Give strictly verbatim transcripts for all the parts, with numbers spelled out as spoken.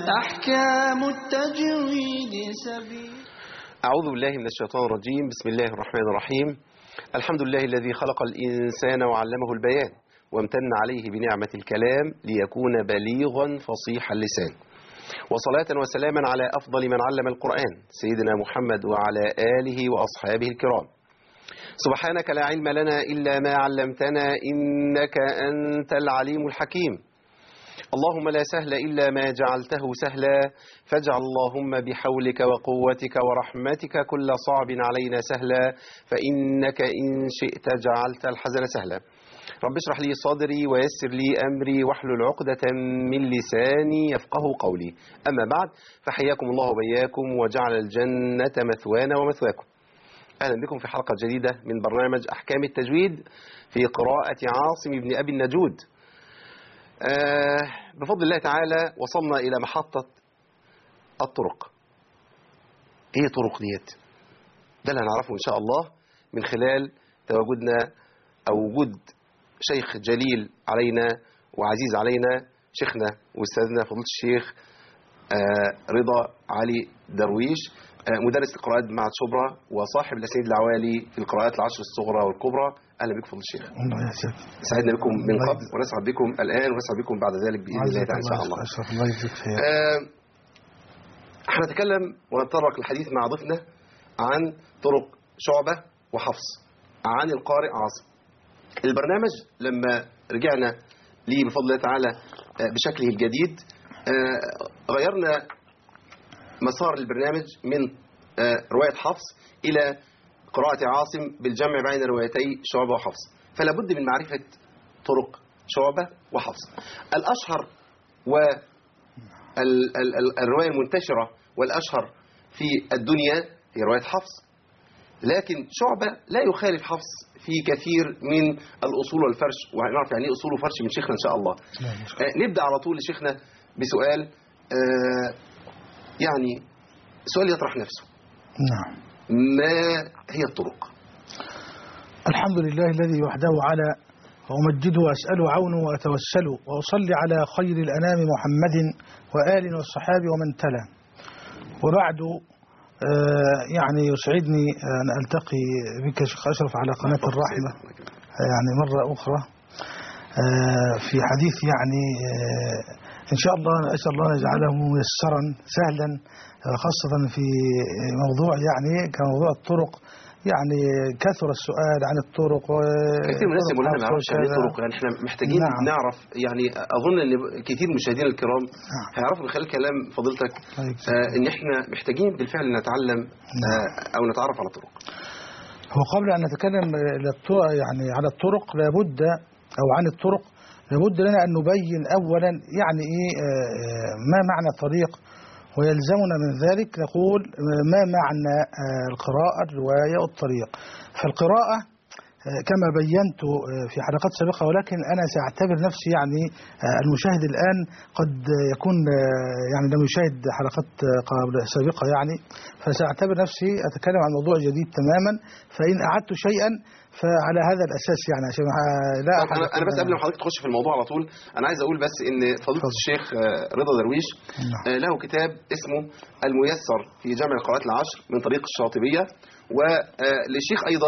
أحكام التجويد سبيل. أعوذ بالله من الشيطان الرجيم. بسم الله الرحمن الرحيم. الحمد لله الذي خلق الإنسان وعلمه البيان وامتن عليه بنعمة الكلام ليكون بليغا فصيح اللسان، وصلاة وسلاما على أفضل من علم القرآن سيدنا محمد وعلى آله وأصحابه الكرام. سبحانك لا علم لنا إلا ما علمتنا إنك أنت العليم الحكيم. اللهم لا سهل إلا ما جعلته سهلا، فاجعل اللهم بحولك وقوتك ورحمتك كل صعب علينا سهلا، فإنك إن شئت جعلت الحزن سهلا. رب اشرح لي صدري ويسر لي أمري واحلل عقدة من لساني يفقه قولي. أما بعد، فحياكم الله وبياكم وجعل الجنة مثوانا ومثواكم. أهلا بكم في حلقة جديدة من برنامج أحكام التجويد في قراءة عاصم بن أبي النجود. آه بفضل الله تعالى وصلنا إلى محطة الطرق. إيه طرق ديت؟ ده اللي هنعرفه إن شاء الله من خلال تواجدنا أو وجود شيخ جليل علينا وعزيز علينا، شيخنا وأستاذنا فضيلة الشيخ آه رضا علي درويش، آه مدرس القراءات بمعهد شبرا وصاحب الأسانيد العوالي في القراءات العشر الصغرى والكبرى. أهلا بكم فضيلة الشيخ. الله يسعدك. سعدنا بكم من قبل ونسعد بكم الآن ونسعد بكم بعد ذلك بإذن الله تعالى إن شاء الله. الله يجزيك خير. آه هنتكلم ونتطرق للحديث مع ضيفنا عن طرق شعبة وحفص عن القارئ عاصم. البرنامج لما رجعنا ليه بفضل الله تعالى بشكله الجديد غيرنا مسار البرنامج من رواية حفص إلى قراءة عاصم بالجمع بين روايتي شعبة وحفص، فلا بد من معرفة طرق شعبة وحفص. الأشهر والرواية المنتشرة والأشهر في الدنيا هي رواية حفص، لكن شعبة لا يخالف حفص في كثير من الأصول والفرش، وهنعرف يعني ايه أصول وفرش من شيخنا إن شاء الله. آه نبدأ على طول لشيخنا بسؤال آه يعني سؤال يطرح نفسه. نعم. ما هي الطرق؟ الحمد لله الذي وحده على وأمجده وأسأله عونه وأتوسله وأصلي على خير الأنام محمد وآل والصحاب ومن تلا، وبعد آه يعني يسعدني أن ألتقي بك شيخ أشرف على قناة الرحمة يعني مرة أخرى آه في حديث يعني آه إن شاء الله أسأل الله أن يجعله ميسرا سهلا، خاصة في موضوع يعني كموضوع الطرق. يعني كثر السؤال عن الطرق كثير من الناس يقولون ما نعرفش عن الطرق، يعني احنا محتاجين نعم. نعرف. يعني اظن ان كثير من المشاهدين الكرام نعم. هيعرفوا من خلال كلام فضيلتك آه ان احنا محتاجين بالفعل نتعلم آه او نتعرف على الطرق. هو قبل ان نتكلم يعني على الطرق لابد او عن الطرق لابد لنا ان نبين اولا يعني ايه آه ما معنى الطريق، ويلزمنا من ذلك نقول ما معنى القراءة الرواية والطريق. فالقراءة كما بينت في حلقات سابقة، ولكن أنا سأعتبر نفسي يعني المشاهد الآن قد يكون يعني لم يشاهد حلقات سابقة يعني، فسأعتبر نفسي أتكلم عن موضوع جديد تماما، فإن أعدت شيئا فعلى هذا الأساس يعني عشان لا أحد. أنا, أنا بس قبل ما حضرتك تخش في الموضوع على طول أنا عايز أقول بس إن فضيلة الشيخ رضا درويش له كتاب اسمه الميسر في جمع القراءات العشر من طريق الشاطبية، وللشيخ أيضا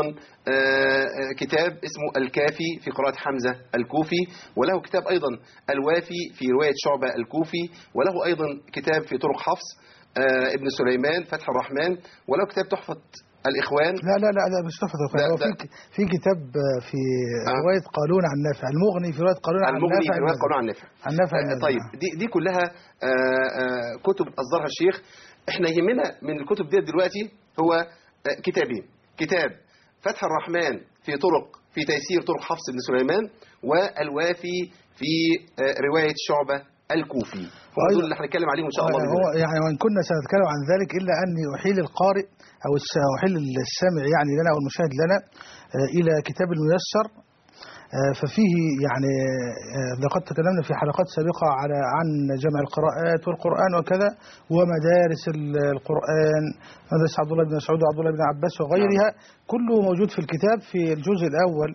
كتاب اسمه الكافي في قراءة حمزة الكوفي، وله كتاب أيضا الوافي في رواية شعبة الكوفي، وله أيضا كتاب في طرق حفص ابن سليمان فتح الرحمن، وله كتاب تحفة الإخوان. لا لا لا لا مش تحفة الإخوان، هو في في كتاب في رواية قالون عن نافع، المغني في رواية قالون عن نافع، المغني في رواية قالون عن نافع. عن نافع طيب دي دي كلها آآ آآ كتب أصدرها الشيخ. احنا يهمنا من الكتب دي دلوقتي هو كتابين، كتاب فتح الرحمن في طرق في تيسير طرق حفص بن سليمان، والوافي في رواية شعبة الكوفي، ودول اللي هنتكلم عليهم ان شاء الله. هو يعني وان كنا سنتكلم عن ذلك الا اني احيل القارئ او احيل السامع يعني لنا او المشاهد لنا الى كتاب الميسر، ففيه يعني لقد تكلمنا في حلقات سابقة على عن جمع القراءات والقرآن وكذا ومدارس القرآن، مدرسة عبد الله بن مسعود وعبد الله بن عباس وغيرها، كله موجود في الكتاب في الجزء الأول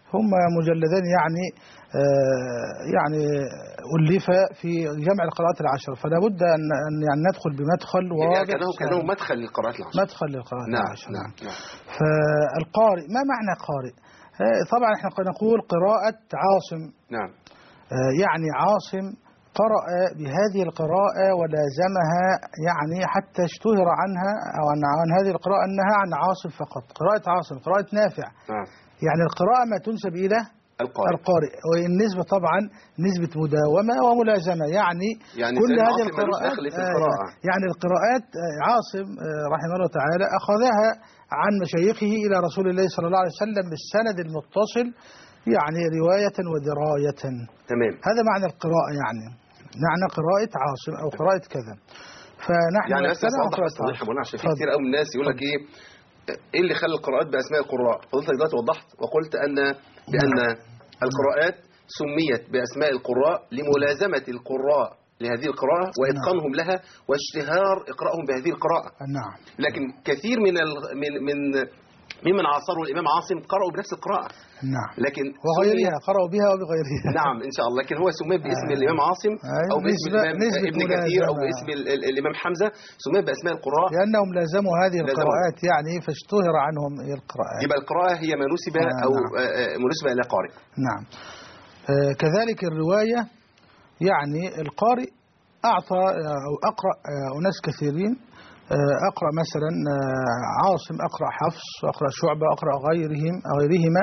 هم مجلدان يعني آه يعني ألف في جمع القراءات العشر، فلا بد أن أن يعني ندخل بمدخل واضح. يعني كانه كانه مدخل للقراءات العشر. مدخل للقراءات نعم العشر. نعم نعم. فالقارئ ما معنى قارئ؟ طبعا احنا نقول قراءة عاصم. نعم. يعني عاصم قرأ بهذه القراءة ولازمها، يعني حتى اشتهر عنها أو عن هذه القراءة أنها عن عاصم فقط، قراءة عاصم، قراءة نافع. نعم. يعني القراءة ما تنسب إلى القارئ. القارئ، والنسبة طبعا نسبة مداومة وملازمة، يعني, يعني كل هذه القراءات القراءة. يعني القراءات عاصم رحمه الله تعالى أخذها عن مشايخه إلى رسول الله صلى الله عليه وسلم بالسند المتصل، يعني رواية ودراية. تمام. هذا معنى القراءة، يعني معنى قراءة عاصم أو قراءة كذا. فنحن يعني بس اوضح بس نوضح هنا عشان في كتير قوي من الناس يقول لك ايه ايه اللي خلى القراءات باسماء القراء. فضلتك دلوقتي وضحت وقلت ان بان القراءات سميت باسماء القراء لملازمه القراء لهذه القراءه واتقانهم لها واشتهار اقرائهم بهذه القراءه. نعم. لكن كثير من ال... من من ممن عاصروا الامام عاصم قرأوا بنفس القراءه. نعم. لكن وغيرها قرأوا بها وبغيرها. نعم ان شاء الله. لكن هو سمي باسم آه. الامام عاصم او باسم الامام ابن كثير او باسم الامام حمزه، سمي باسماء القراء لانهم لازموا هذه القراءات يعني فاشتهر عنهم هي القراءات. يبقى القراءه هي ما نسب آه او نعم. آه منسبه الى قارئ. نعم. آه كذلك الروايه، يعني القارئ اعطى او اقرا آه اناس كثيرين، أقرأ مثلا عاصم، أقرأ حفص، أقرأ شعبة، أقرأ غيرهم غيرهما.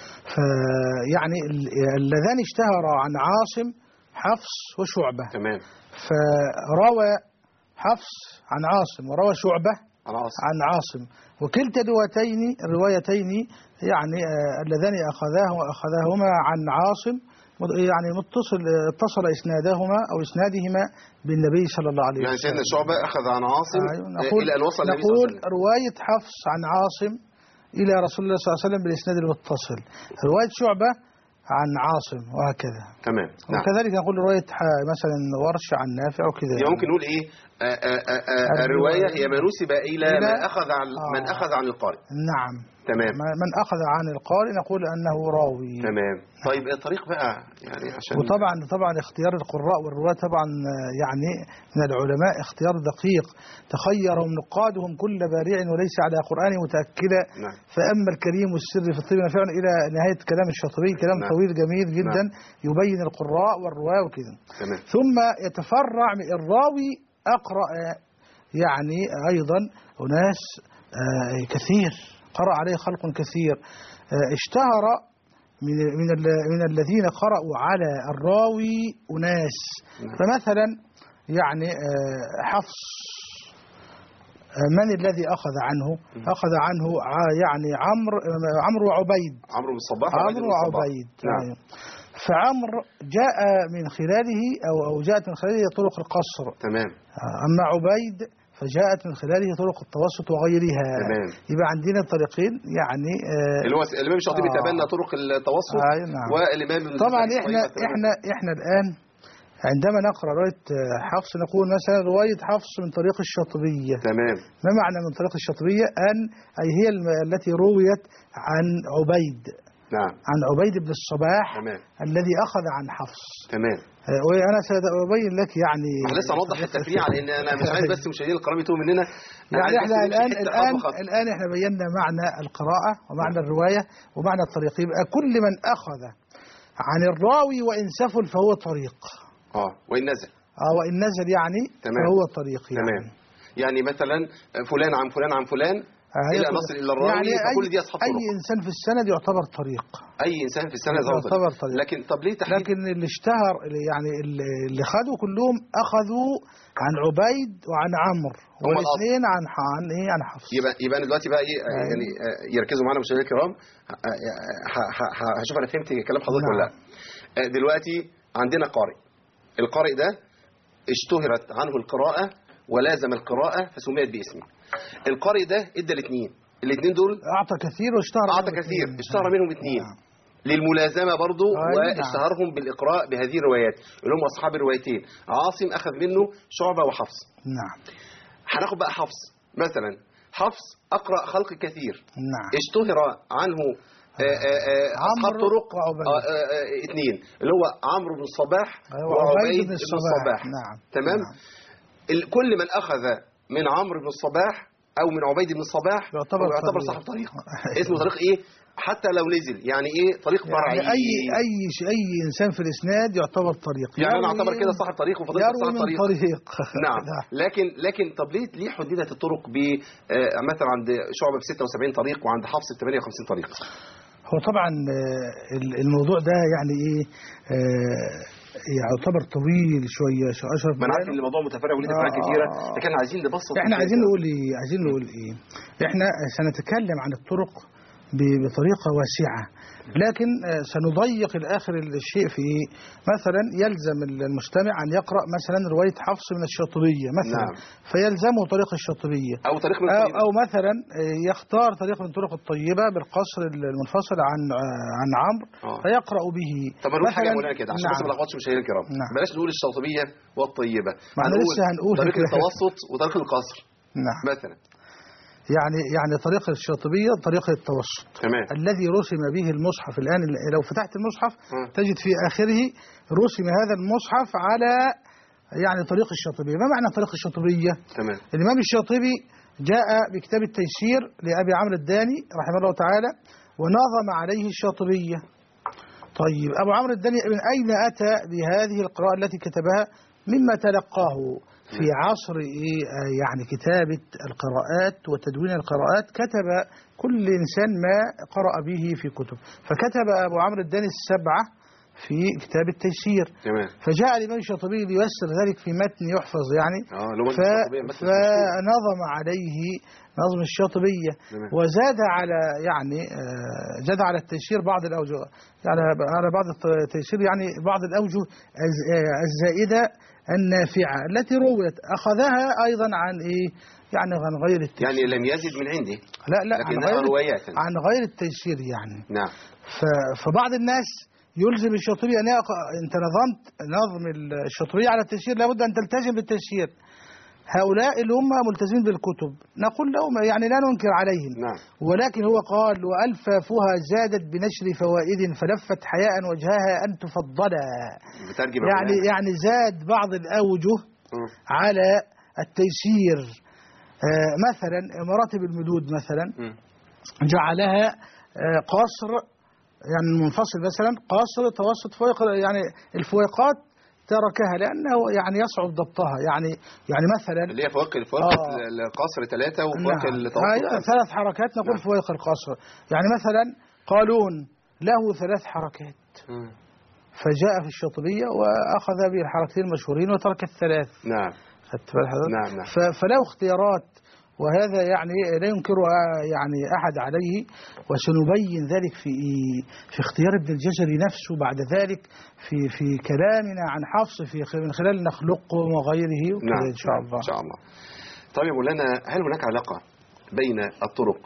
فيعني اللذان اشتهرا عن عاصم حفص وشعبة. تمام. فروى حفص عن عاصم وروى شعبة عن عاصم, عن عاصم. وكلتا الروايتين الروايتين يعني اللذان أخذاه أخذاهما عن عاصم، يعني متصل اتصل اسنادهما او اسنادهما بالنبي صلى الله عليه وسلم. يعني سيدنا شعبة اخذ عن عاصم أيوة. نقول الى ان وصل النبي صلى الله عليه وسلم. نقول روايه حفص عن عاصم الى رسول الله صلى الله عليه وسلم بالاسناد المتصل، روايه شعبة عن عاصم، وهكذا. تمام. نعم. وكذلك نقول روايه مثلا ورش عن نافع وكذا. يعني ممكن نقول ايه آآ آآ الروايه هي ما نسب الى من اخذ عن آه. من اخذ عن القارئ. نعم. تمام. من أخذ عن القارئ نقول أنه راوي. تمام. طيب الطريق بقى يعني عشان وطبعا طبعا اختيار القراء والرواة طبعا يعني من العلماء اختيار دقيق، تخيرهم نقادهم كل بارع وليس على قرآن متأكدا. نعم. فأما الكريم والسر في الطيب نافع إلى نهاية كلام الشاطبي، كلام نعم. طويل جميل جدا. نعم. يبين القراء والرواة وكذا. تمام. ثم يتفرع من الراوي أقرأ يعني أيضا أناس كثير قرأ عليه خلق كثير، اشتهر من من من الذين قرأوا على الراوي أناس. فمثلا يعني حفص من الذي أخذ عنه؟ أخذ عنه يعني عمرو عمرو وعبيد. عمرو بن الصباح. عمرو وعبيد. نعم. فعمرو جاء من خلاله أو أو جاءت من خلاله طرق القصر. تمام. أما عبيد فجاءت من خلاله طرق التوسط وغيرها. تمام. يبقى عندنا طريقين يعني آه اللي هو الامام الشاطبي آه تبنى طرق التوسط. آه نعم. والامام طبعا احنا احنا احنا الان عندما نقرا روايه حفص نقول مثلا روايه حفص من طريق الشاطبيه. تمام. ما معنى من طريق الشاطبيه؟ ان اي هي التي رويت عن عبيد. نعم. عن عبيد بن الصباح. تمام. الذي اخذ عن حفص. تمام. وانا سأبين لك يعني لسه نوضح التفريع لان انا مش عايز بس مشاهدين الكرام يتوه مننا. يعني احنا الان الان الان احنا بينا معنى القراءه ومعنى الروايه ومعنى الطريق. يبقى كل من اخذ عن الراوي وان سفل فهو طريق. اه وان نزل. اه وان نزل يعني تمام. فهو طريق يعني. تمام. يعني مثلا فلان عن فلان عن فلان إلى نصل إلى الراوي. يعني فكل دي أصحاب طرق. أي إنسان في السند يعتبر طريق. أي إنسان في السند يعتبر طريق. لكن طب ليه تحديد؟ لكن اللي اشتهر يعني اللي خدوا كلهم أخذوا عن عبيد وعن عمرو والاثنين عن عن إيه عن حفص. يبقى يبقى أنا دلوقتي بقى إيه يعني يركزوا معانا مشاهدينا الكرام. هشوف أنا فهمت كلام حضرتك ولا لا. دلوقتي عندنا قارئ. القارئ ده اشتهرت عنه القراءة ولازم القراءة فسميت باسمه. القارئ ده ادى الاثنين الاثنين دول اعطى كثير واشتهر اعطى كثير اشتهر منهم اثنين للملازمه برضه. واشتهرهم بالاقراء بهذه الروايات اللي هم اصحاب الروايتين. عاصم اخذ منه شعبة وحفص. نعم. هناخد بقى حفص مثلا. حفص اقرا خلق كثير. نعم. اشتهر عنه أصحاب طرق اثنين اللي هو عمرو بن الصباح وعبيد بن الصباح. نعم. تمام. نعم. كل من أخذ من عمرو بن الصباح أو من عبيد بن الصباح يعتبر, يعتبر صاحب طريق. اسمه طريق إيه؟ حتى لو نزل يعني إيه؟ طريق فرعي. يعني أي أي أي إنسان في الإسناد يعتبر طريق. يعني أنا أعتبر كده صاحب طريق وفضيلة صاحب طريق. طريق. نعم. لكن لكن طب ليه ليه حددت الطرق ب مثلا عند شعبة ب ستة وسبعين طريق وعند حفص ب ثمانية وخمسين طريق؟ هو طبعا الموضوع ده يعني إيه يعتبر طويل شويه شو اشرف. ما انا عارف ان الموضوع متفرع وليه افعال كثيره، لكن احنا عايزين نبسط. احنا عايزين نقول ايه عايزين نقول ايه احنا سنتكلم عن الطرق بطريقه واسعه، لكن سنضيق الاخر الشيء في ايه. مثلا يلزم المستمع ان يقرا مثلا روايه حفص من الشاطبيه مثلا. نعم. فيلزمه طريق الشاطبيه او طريق من أو, او مثلا يختار طريق من طرق الطيبه بالقصر المنفصل عن عن عمرو فيقرا به. طب نقول حاجه مولانا كده عشان بس ما نلخبطش مشاهير الكرام. نعم. بلاش نقول الشاطبيه والطيبه، هنقول هنقول طريق التوسط وطريق القصر. نعم. مثلا يعني يعني طريق الشاطبية طريق التوسط. تمام. الذي رسم به المصحف الآن. لو فتحت المصحف م. تجد في آخره رسم هذا المصحف على يعني طريق الشاطبية. ما معنى طريق الشاطبية؟ تمام. الإمام الشاطبي جاء بكتاب التيسير لأبي عمرو الداني رحمه الله تعالى ونظم عليه الشاطبية. طيب أبو عمرو الداني من أين أتى بهذه القراءة التي كتبها؟ مما تلقاه في عصر يعني كتابة القراءات وتدوين القراءات. كتب كل إنسان ما قرأ به في كتب، فكتب أبو عمرو الداني السبعة في كتاب التيسير. تمام. فجاء الإمام الشاطبي ليسر ذلك في متن يحفظ يعني ف... فنظم عليه نظم الشاطبية. تمام. وزاد على يعني زاد على التيسير بعض الأوجه يعني على بعض التيسير يعني بعض الأوجه الزائدة النافعة التي رويت أخذها أيضا عن إيه يعني عن غير التيسير. يعني لم يزد من عنده. لا لا عن غير روايات عن غير التيسير يعني. نعم. فبعض الناس يلزم الشاطبية أن أنت نظمت نظم الشاطبية على التيسير لابد أن تلتزم بالتيسير. هؤلاء اللي هم ملتزمين بالكتب نقول لهم يعني لا ننكر عليهم. نعم. ولكن هو قال وألفافها زادت بنشر فوائد فلفت حياء وجهها أن تفضلا. يعني يعني زاد بعض الأوجه م. على التيسير. آه مثلا مراتب المدود مثلا م. جعلها آه قصر يعني منفصل مثلا قصر توسط فوق يعني الفويقات تركها لأنه يعني يصعب ضبطها يعني يعني مثلا اللي هي فوق فوق آه القصر ثلاثة وفوق نعم. التوسط ثلاث حركات نقول نعم. فوق القصر يعني مثلا قالون له ثلاث حركات م. فجاء في الشاطبية وأخذ بالحركتين المشهورين وترك الثلاث. نعم. نعم نعم. فله اختيارات وهذا يعني لا ينكر يعني أحد عليه وسنبين ذلك في في اختيار ابن الجزري نفسه بعد ذلك في في كلامنا عن حفص في من خلال نخلقه وغيره وكذا. نعم. إن شاء الله. إن شاء الله. طيب يا مولانا هل هناك علاقة بين الطرق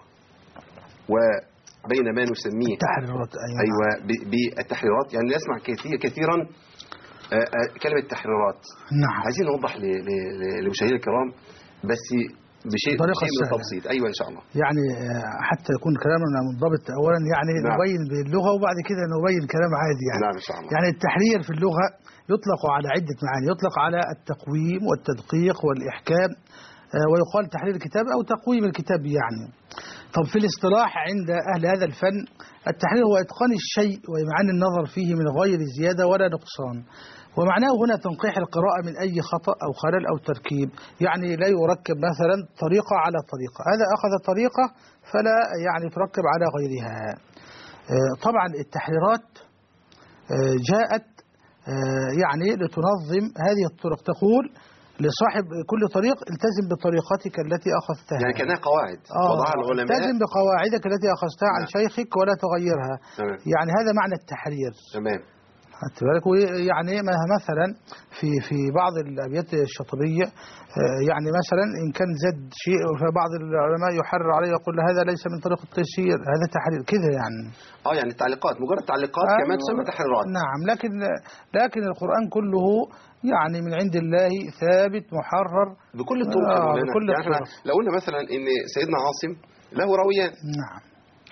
وبين ما نسميه التحريرات؟ أيوة, أيوة بالتحريرات يعني نسمع كثير كثيرا كلمة التحريرات. نعم. عايزين نوضح للمشاهدين الكرام بس بشيء بشيء من التبسيط. ايوه ان شاء الله. يعني حتى يكون كلامنا منضبط اولا يعني نعم. نبين باللغه وبعد كده نبين كلام عادي يعني. نعم ان شاء الله. يعني التحرير في اللغه يطلق على عده معاني، يطلق على التقويم والتدقيق والاحكام ويقال تحرير الكتاب او تقويم الكتاب يعني. طب في الاصطلاح عند اهل هذا الفن التحرير هو اتقان الشيء وإمعان النظر فيه من غير زياده ولا نقصان. ومعناه هنا تنقيح القراءة من أي خطأ أو خلل أو تركيب. يعني لا يركب مثلا طريقة على طريقة، هذا أخذ طريقة فلا يعني تركب على غيرها. طبعا التحريرات جاءت يعني لتنظم هذه الطرق. تقول لصاحب كل طريق التزم بطريقتك التي أخذتها يعني كأنها قواعد وضعها العلماء. التزم بقواعدك التي أخذتها عن شيخك ولا تغيرها. تمام. يعني هذا معنى التحرير. تمام. يعني مثلا في في بعض الابيات الشاطبيه يعني مثلا ان كان زاد شيء فبعض العلماء يحرر عليه يقول هذا ليس من طريق التيسير هذا تحرير كذا يعني. اه يعني التعليقات مجرد تعليقات آه كمان تسمى تحريرات. نعم. لكن لكن القرآن كله يعني من عند الله ثابت محرر بكل الطرق. آه بكل يعني احنا لو قلنا مثلا ان سيدنا عاصم له راويان. نعم.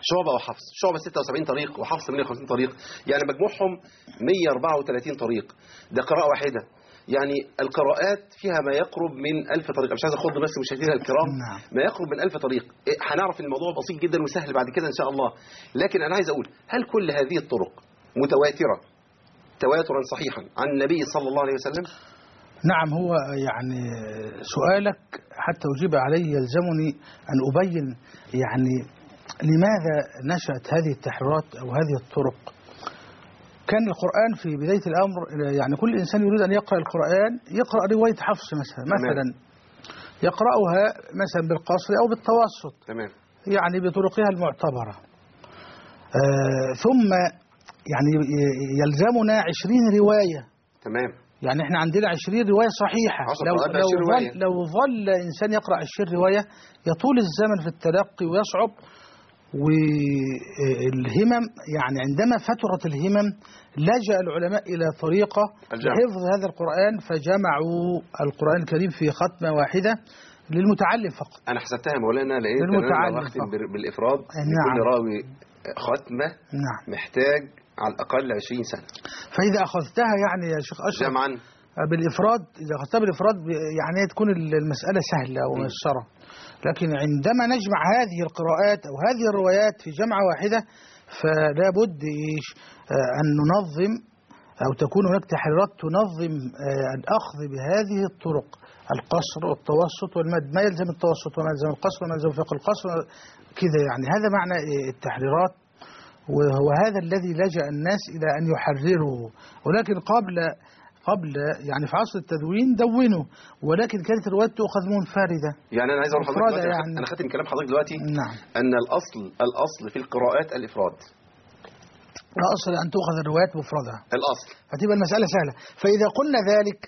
شعبة وحفص، شعبة ستة وسبعين طريق وحفص ثمانية وخمسين طريق، يعني مجموعهم مئة وأربعة وثلاثين طريق، ده قراءة واحدة. يعني القراءات فيها ما يقرب من ألف طريق، مش عايز أخض بس مشاهدينا الكرام، نعم. ما يقرب من ألف طريق. إيه، هنعرف الموضوع بسيط جدا وسهل بعد كده إن شاء الله. لكن أنا عايز أقول، هل كل هذه الطرق متواترة تواترا صحيحا عن النبي صلى الله عليه وسلم؟ نعم، هو يعني سؤالك حتى أجيب عليه يلزمني أن أبين يعني لماذا نشأت هذه التحريرات أو هذه الطرق. كان القرآن في بداية الأمر يعني كل إنسان يريد أن يقرأ القرآن يقرأ رواية حفص مثلا مثلا يقرأها مثلا بالقصر أو بالتوسط، تمام، يعني بطرقها المعتبرة. آه ثم يعني يلزمنا عشرين رواية. تمام، يعني احنا عندنا عشرين رواية صحيحة. لو, لو, ظل لو ظل إنسان يقرأ عشرين رواية يطول الزمن في التلقي ويصعب. والهمم يعني عندما فترت الهمم لجأ العلماء إلى طريقة لحفظ هذا القرآن، فجمعوا القرآن الكريم في ختمة واحدة للمتعلم فقط. أنا حسبتها يا مولانا لقيت للمتعلم أنا أختم بالإفراد. نعم. لكل راوي ختمة. نعم. محتاج على الأقل عشرين سنة. فإذا أخذتها يعني يا شيخ أشرف جمعا بالإفراد، إذا أخذتها بالإفراد يعني تكون المسألة سهلة وميسرة. لكن عندما نجمع هذه القراءات أو هذه الروايات في جمعة واحدة فلا بد إيش أن ننظم أو تكون هناك تحريرات تنظم الأخذ بهذه الطرق، القصر والتوسط والمد، ما يلزم التوسط وما يلزم القصر وما يلزم فوق القصر كذا. يعني هذا معنى التحريرات، وهو هذا الذي لجأ الناس إلى أن يحرروا. ولكن قبل قبل يعني في عصر التدوين دونوا، ولكن كانت الروايات تؤخذ منفردة. يعني أنا عايز أقول لحضرتك دلوقتي، يعني أنا ختم كلام حضرتك دلوقتي. نعم. أن الأصل الأصل في القراءات الإفراد. الأصل أن تؤخذ الروايات مفردها الأصل، فتبقى المسألة سهلة. فإذا قلنا ذلك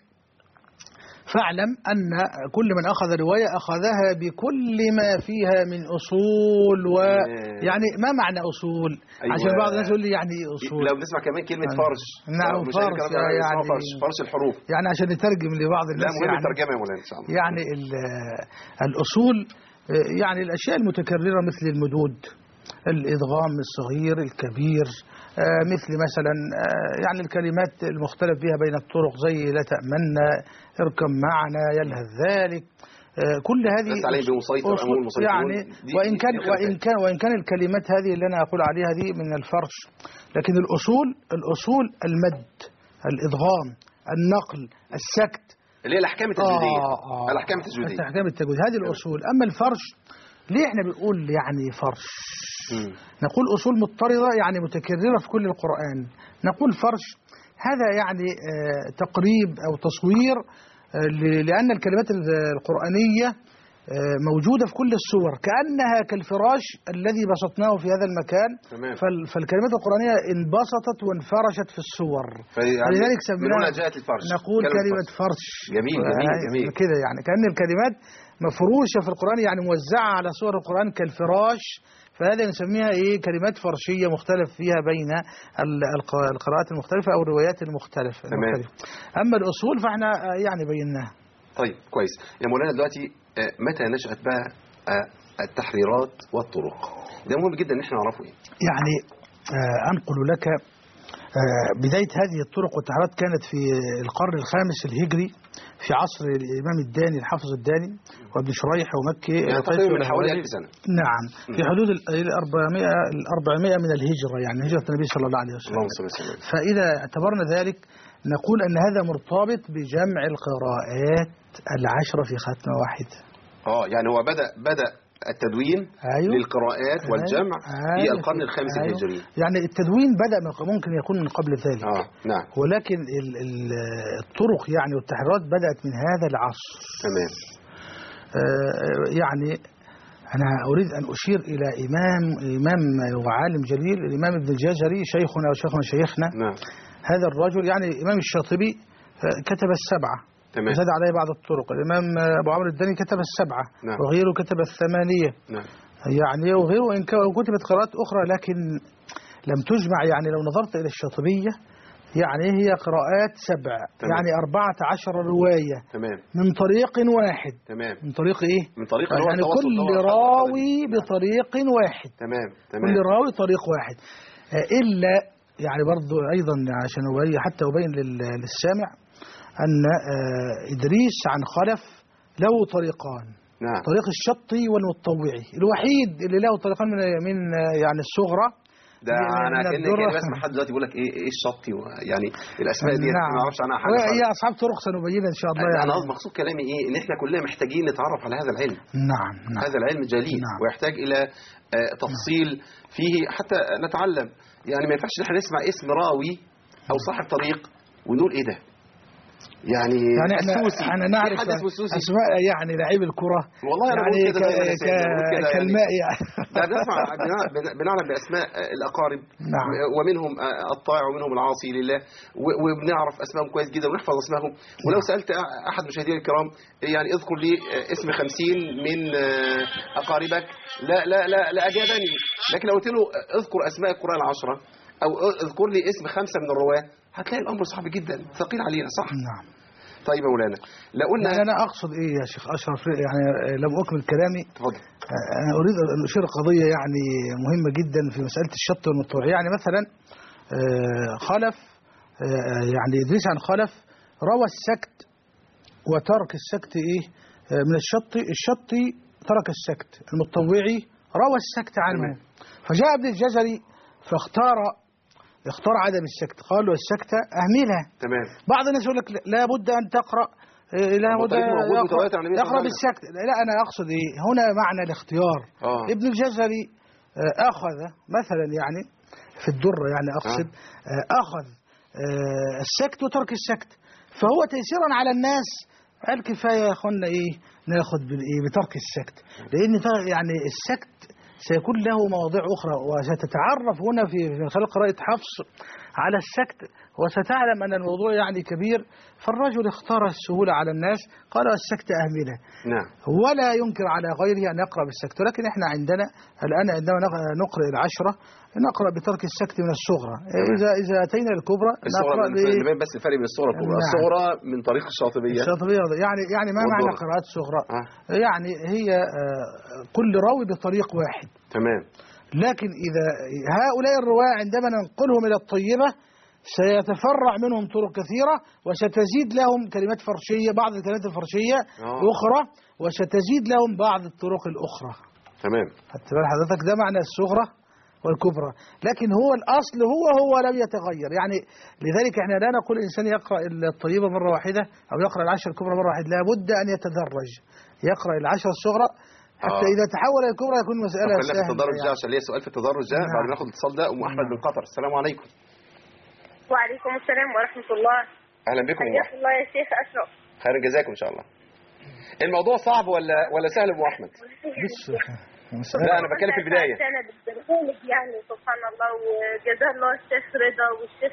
فاعلم أن كل من أخذ رواية أخذها بكل ما فيها من أصول. ويعني ما معنى أصول؟ أيوة. عشان بعض الناس يقول لي يعني إيه أصول. لو بنسمع كمان كلمة فرش. نعم فرش يعني فرش فرش الحروف، يعني عشان نترجم لبعض الناس. لا مهم يعني الترجمة يا مولانا إن شاء الله. يعني الأصول يعني الأشياء المتكررة مثل المدود، الإدغام الصغير الكبير، مثل مثلا يعني الكلمات المختلف فيها بين الطرق زي لا تأمنا، اركب معنا، يلهث ذلك، كل هذه يعني وإن كان وإن كان وإن كان الكلمات هذه اللي أنا أقول عليها دي من الفرش، لكن الأصول الأصول المد، الإدغام، النقل، السكت، اللي هي الأحكام التجويدية. آه آه الأحكام التجويدية الأحكام التجويدية هذه الأصول. أما الفرش ليه احنا بنقول يعني فرش؟ م. نقول أصول مضطردة يعني متكررة في كل القرآن. نقول فرش هذا يعني آه تقريب أو تصوير آه لأن الكلمات القرآنية آه موجودة في كل السور كأنها كالفراش الذي بسطناه في هذا المكان. فالكلمات القرآنية انبسطت وانفرشت في السور، فلذلك سميناها نقول كلمة فرش. جميل جميل جميل كده، يعني كأن الكلمات مفروشة في القرآن يعني موزعة على سور القرآن كالفراش، فهذا نسميها إيه كلمات فرشية مختلف فيها بين القراءات المختلفة أو الروايات المختلفة. المختلفة. أما الأصول فإحنا يعني بيناها. طيب كويس يا مولانا. دلوقتي متى نشأت بقى التحريرات والطرق؟ ده مهم جدا ان احنا نعرفه. ايه يعني أنقل لك بداية هذه الطرق والتحريرات كانت في القرن الخامس الهجري في عصر الإمام الداني الحافظ الداني وابن شريح ومكي، يعني تقريبا من حوالي ألف سنة. نعم، في حدود الأربعمائة الأربعمائة من الهجرة، يعني هجرة النبي صلى الله عليه وسلم. فإذا اعتبرنا ذلك نقول أن هذا مرتبط بجمع القراءات العشرة في ختمة واحدة. اه يعني هو بدأ بدأ التدوين أيوه. للقراءات والجمع أيوه. في القرن الخامس أيوه. الهجري. يعني التدوين بدأ ممكن يكون من قبل ذلك. آه. نعم. ولكن الطرق يعني والتحريرات بدأت من هذا العصر. تمام. آه يعني أنا أريد أن أشير إلى إمام إمام وعالم جليل، الإمام ابن الجزري، شيخنا وشيخنا شيخنا. نعم. هذا الرجل يعني إمام الشاطبي كتب السبعة. تمام. زاد عليه بعض الطرق. الإمام أبو عمرو الداني كتب السبعة. نعم. وغيره كتب الثمانية. نعم. يعني وغيره وإن كتبت قراءات أخرى لكن لم تجمع. يعني لو نظرت إلى الشاطبية يعني هي قراءات سبع. تمام. يعني أربعة عشر رواية. تمام. من طريق واحد. تمام. من طريق إيه؟ من طريق يعني كل راوي بطريق واحد. تمام. تمام. كل راوي طريق واحد. إلا يعني برضو أيضا عشان أبين حتى أبين للسامع أن إدريس عن خلف له طريقان. نعم. طريق الشطي والمتطوعي، الوحيد اللي له طريقان من من يعني الصغرى. ده انا كان كان بسمع حد دلوقتي بيقول لك ايه ايه الشطي يعني الاسماء دي نعم. ما اعرفش عنها حاجه. هي اصحاب طرق سنبينها ان شاء الله. يعني انا يعني مقصود كلامي ايه ان احنا كلنا محتاجين نتعرف على هذا العلم. نعم. نعم. هذا العلم جليل. نعم. ويحتاج الى تفصيل فيه حتى نتعلم. يعني ما ينفعش احنا نسمع اسم راوي او صاحب طريق ونقول ايه ده يعني, يعني السوسي. احنا نعرف اسماء يعني لعيب الكره والله انا يعني بقول كده ك... ك... كالماء يعني ده بنسمع بنعلم باسماء الاقارب. نعم. ومنهم الطائع ومنهم العاصي لله وبنعرف اسمائهم كويس جدا ونحفظ اسمائهم. ولو سالت احد مشاهدينا الكرام يعني اذكر لي اسم خمسين من اقاربك لا لا لا لا اجابني. لكن لو قلت له اذكر اسماء القران العشره او اذكر لي اسم خمسه من الرواه هتلاقي الامر صعب جدا ثقيل علينا. صح. نعم. طيب يا مولانا لو قلنا يعني انا اقصد ايه يا شيخ اشرف يعني لم اكمل كلامي. اتفضل. انا اريد ان اشير قضيه يعني مهمه جدا في مساله الشط والمتطوع. يعني مثلا خلف يعني ادريس عن خلف روى السكت وترك السكت ايه من الشطي. الشطي ترك السكت. المتطوعي روى السكت عنه. فجاء ابن الجزري فاختار اختار عدم السكت. قال له السكت اهملها. تمام. بعض الناس يقول لك لا بد ان تقرا لا بد يقرا, يقرأ بالسكت. لا انا اقصد ايه هنا معنى الاختيار. آه. ابن الجزري اخذ مثلا يعني في الدره يعني اقصد آه. اخذ آه السكت وترك السكت فهو تيسيرا على الناس. قال كفايه يا اخوانا ايه ناخذ بالايه بترك السكت لان يعني السكت سيكون له مواضيع أخرى وستتعرف هنا في خلال قراءة حفص على السكت وستعلم أن الموضوع يعني كبير. فالرجل اختار السهولة على الناس قال السكت أهمله. نعم. ولا ينكر على غيره أن يقرأ بالسكت. ولكن احنا عندنا الآن عندما نقرأ العشرة نقرأ بترك السكت من الصغرى. إذا إذا أتينا الكبرى نقرأ ب... بس الفرق بين الصغرى والكبرى. نعم. الصغرى من طريق الشاطبية. الشاطبية يعني يعني ما معنى قراءات الصغرى؟ آه. يعني هي كل راوي بطريق واحد. تمام. لكن إذا هؤلاء الرواة عندما ننقلهم إلى الطيبة سيتفرع منهم طرق كثيرة وستزيد لهم كلمات فرشية بعض الكلمات الفرشية أوه. الأخرى وستزيد لهم بعض الطرق الأخرى. تمام. حتى حضرتك ده معنى الصغرى والكبرى. لكن هو الأصل هو هو لم يتغير. يعني لذلك احنا لا نقول الإنسان يقرأ الطيبة مرة واحدة أو يقرأ العشر الكبرى مرة واحدة. لابد أن يتدرج يقرأ العشر الصغرى حتى آه. إذا تحول الكبرى يكون مسألة سهلة. في التدرج يعني. عشان ليه سؤال في التدرج ده. نعم. بعد ما ناخد الاتصال ده أم أحمد من قطر. السلام عليكم. وعليكم السلام ورحمة الله. أهلا بكم. حياك الله يا شيخ أشرف. خير جزاكم إن شاء الله. الموضوع صعب ولا ولا سهل أم أحمد؟ لا أنا بتكلم في البداية. أنا بالبرنامج يعني سبحان الله وجزاه الله الشيخ رضا والشيخ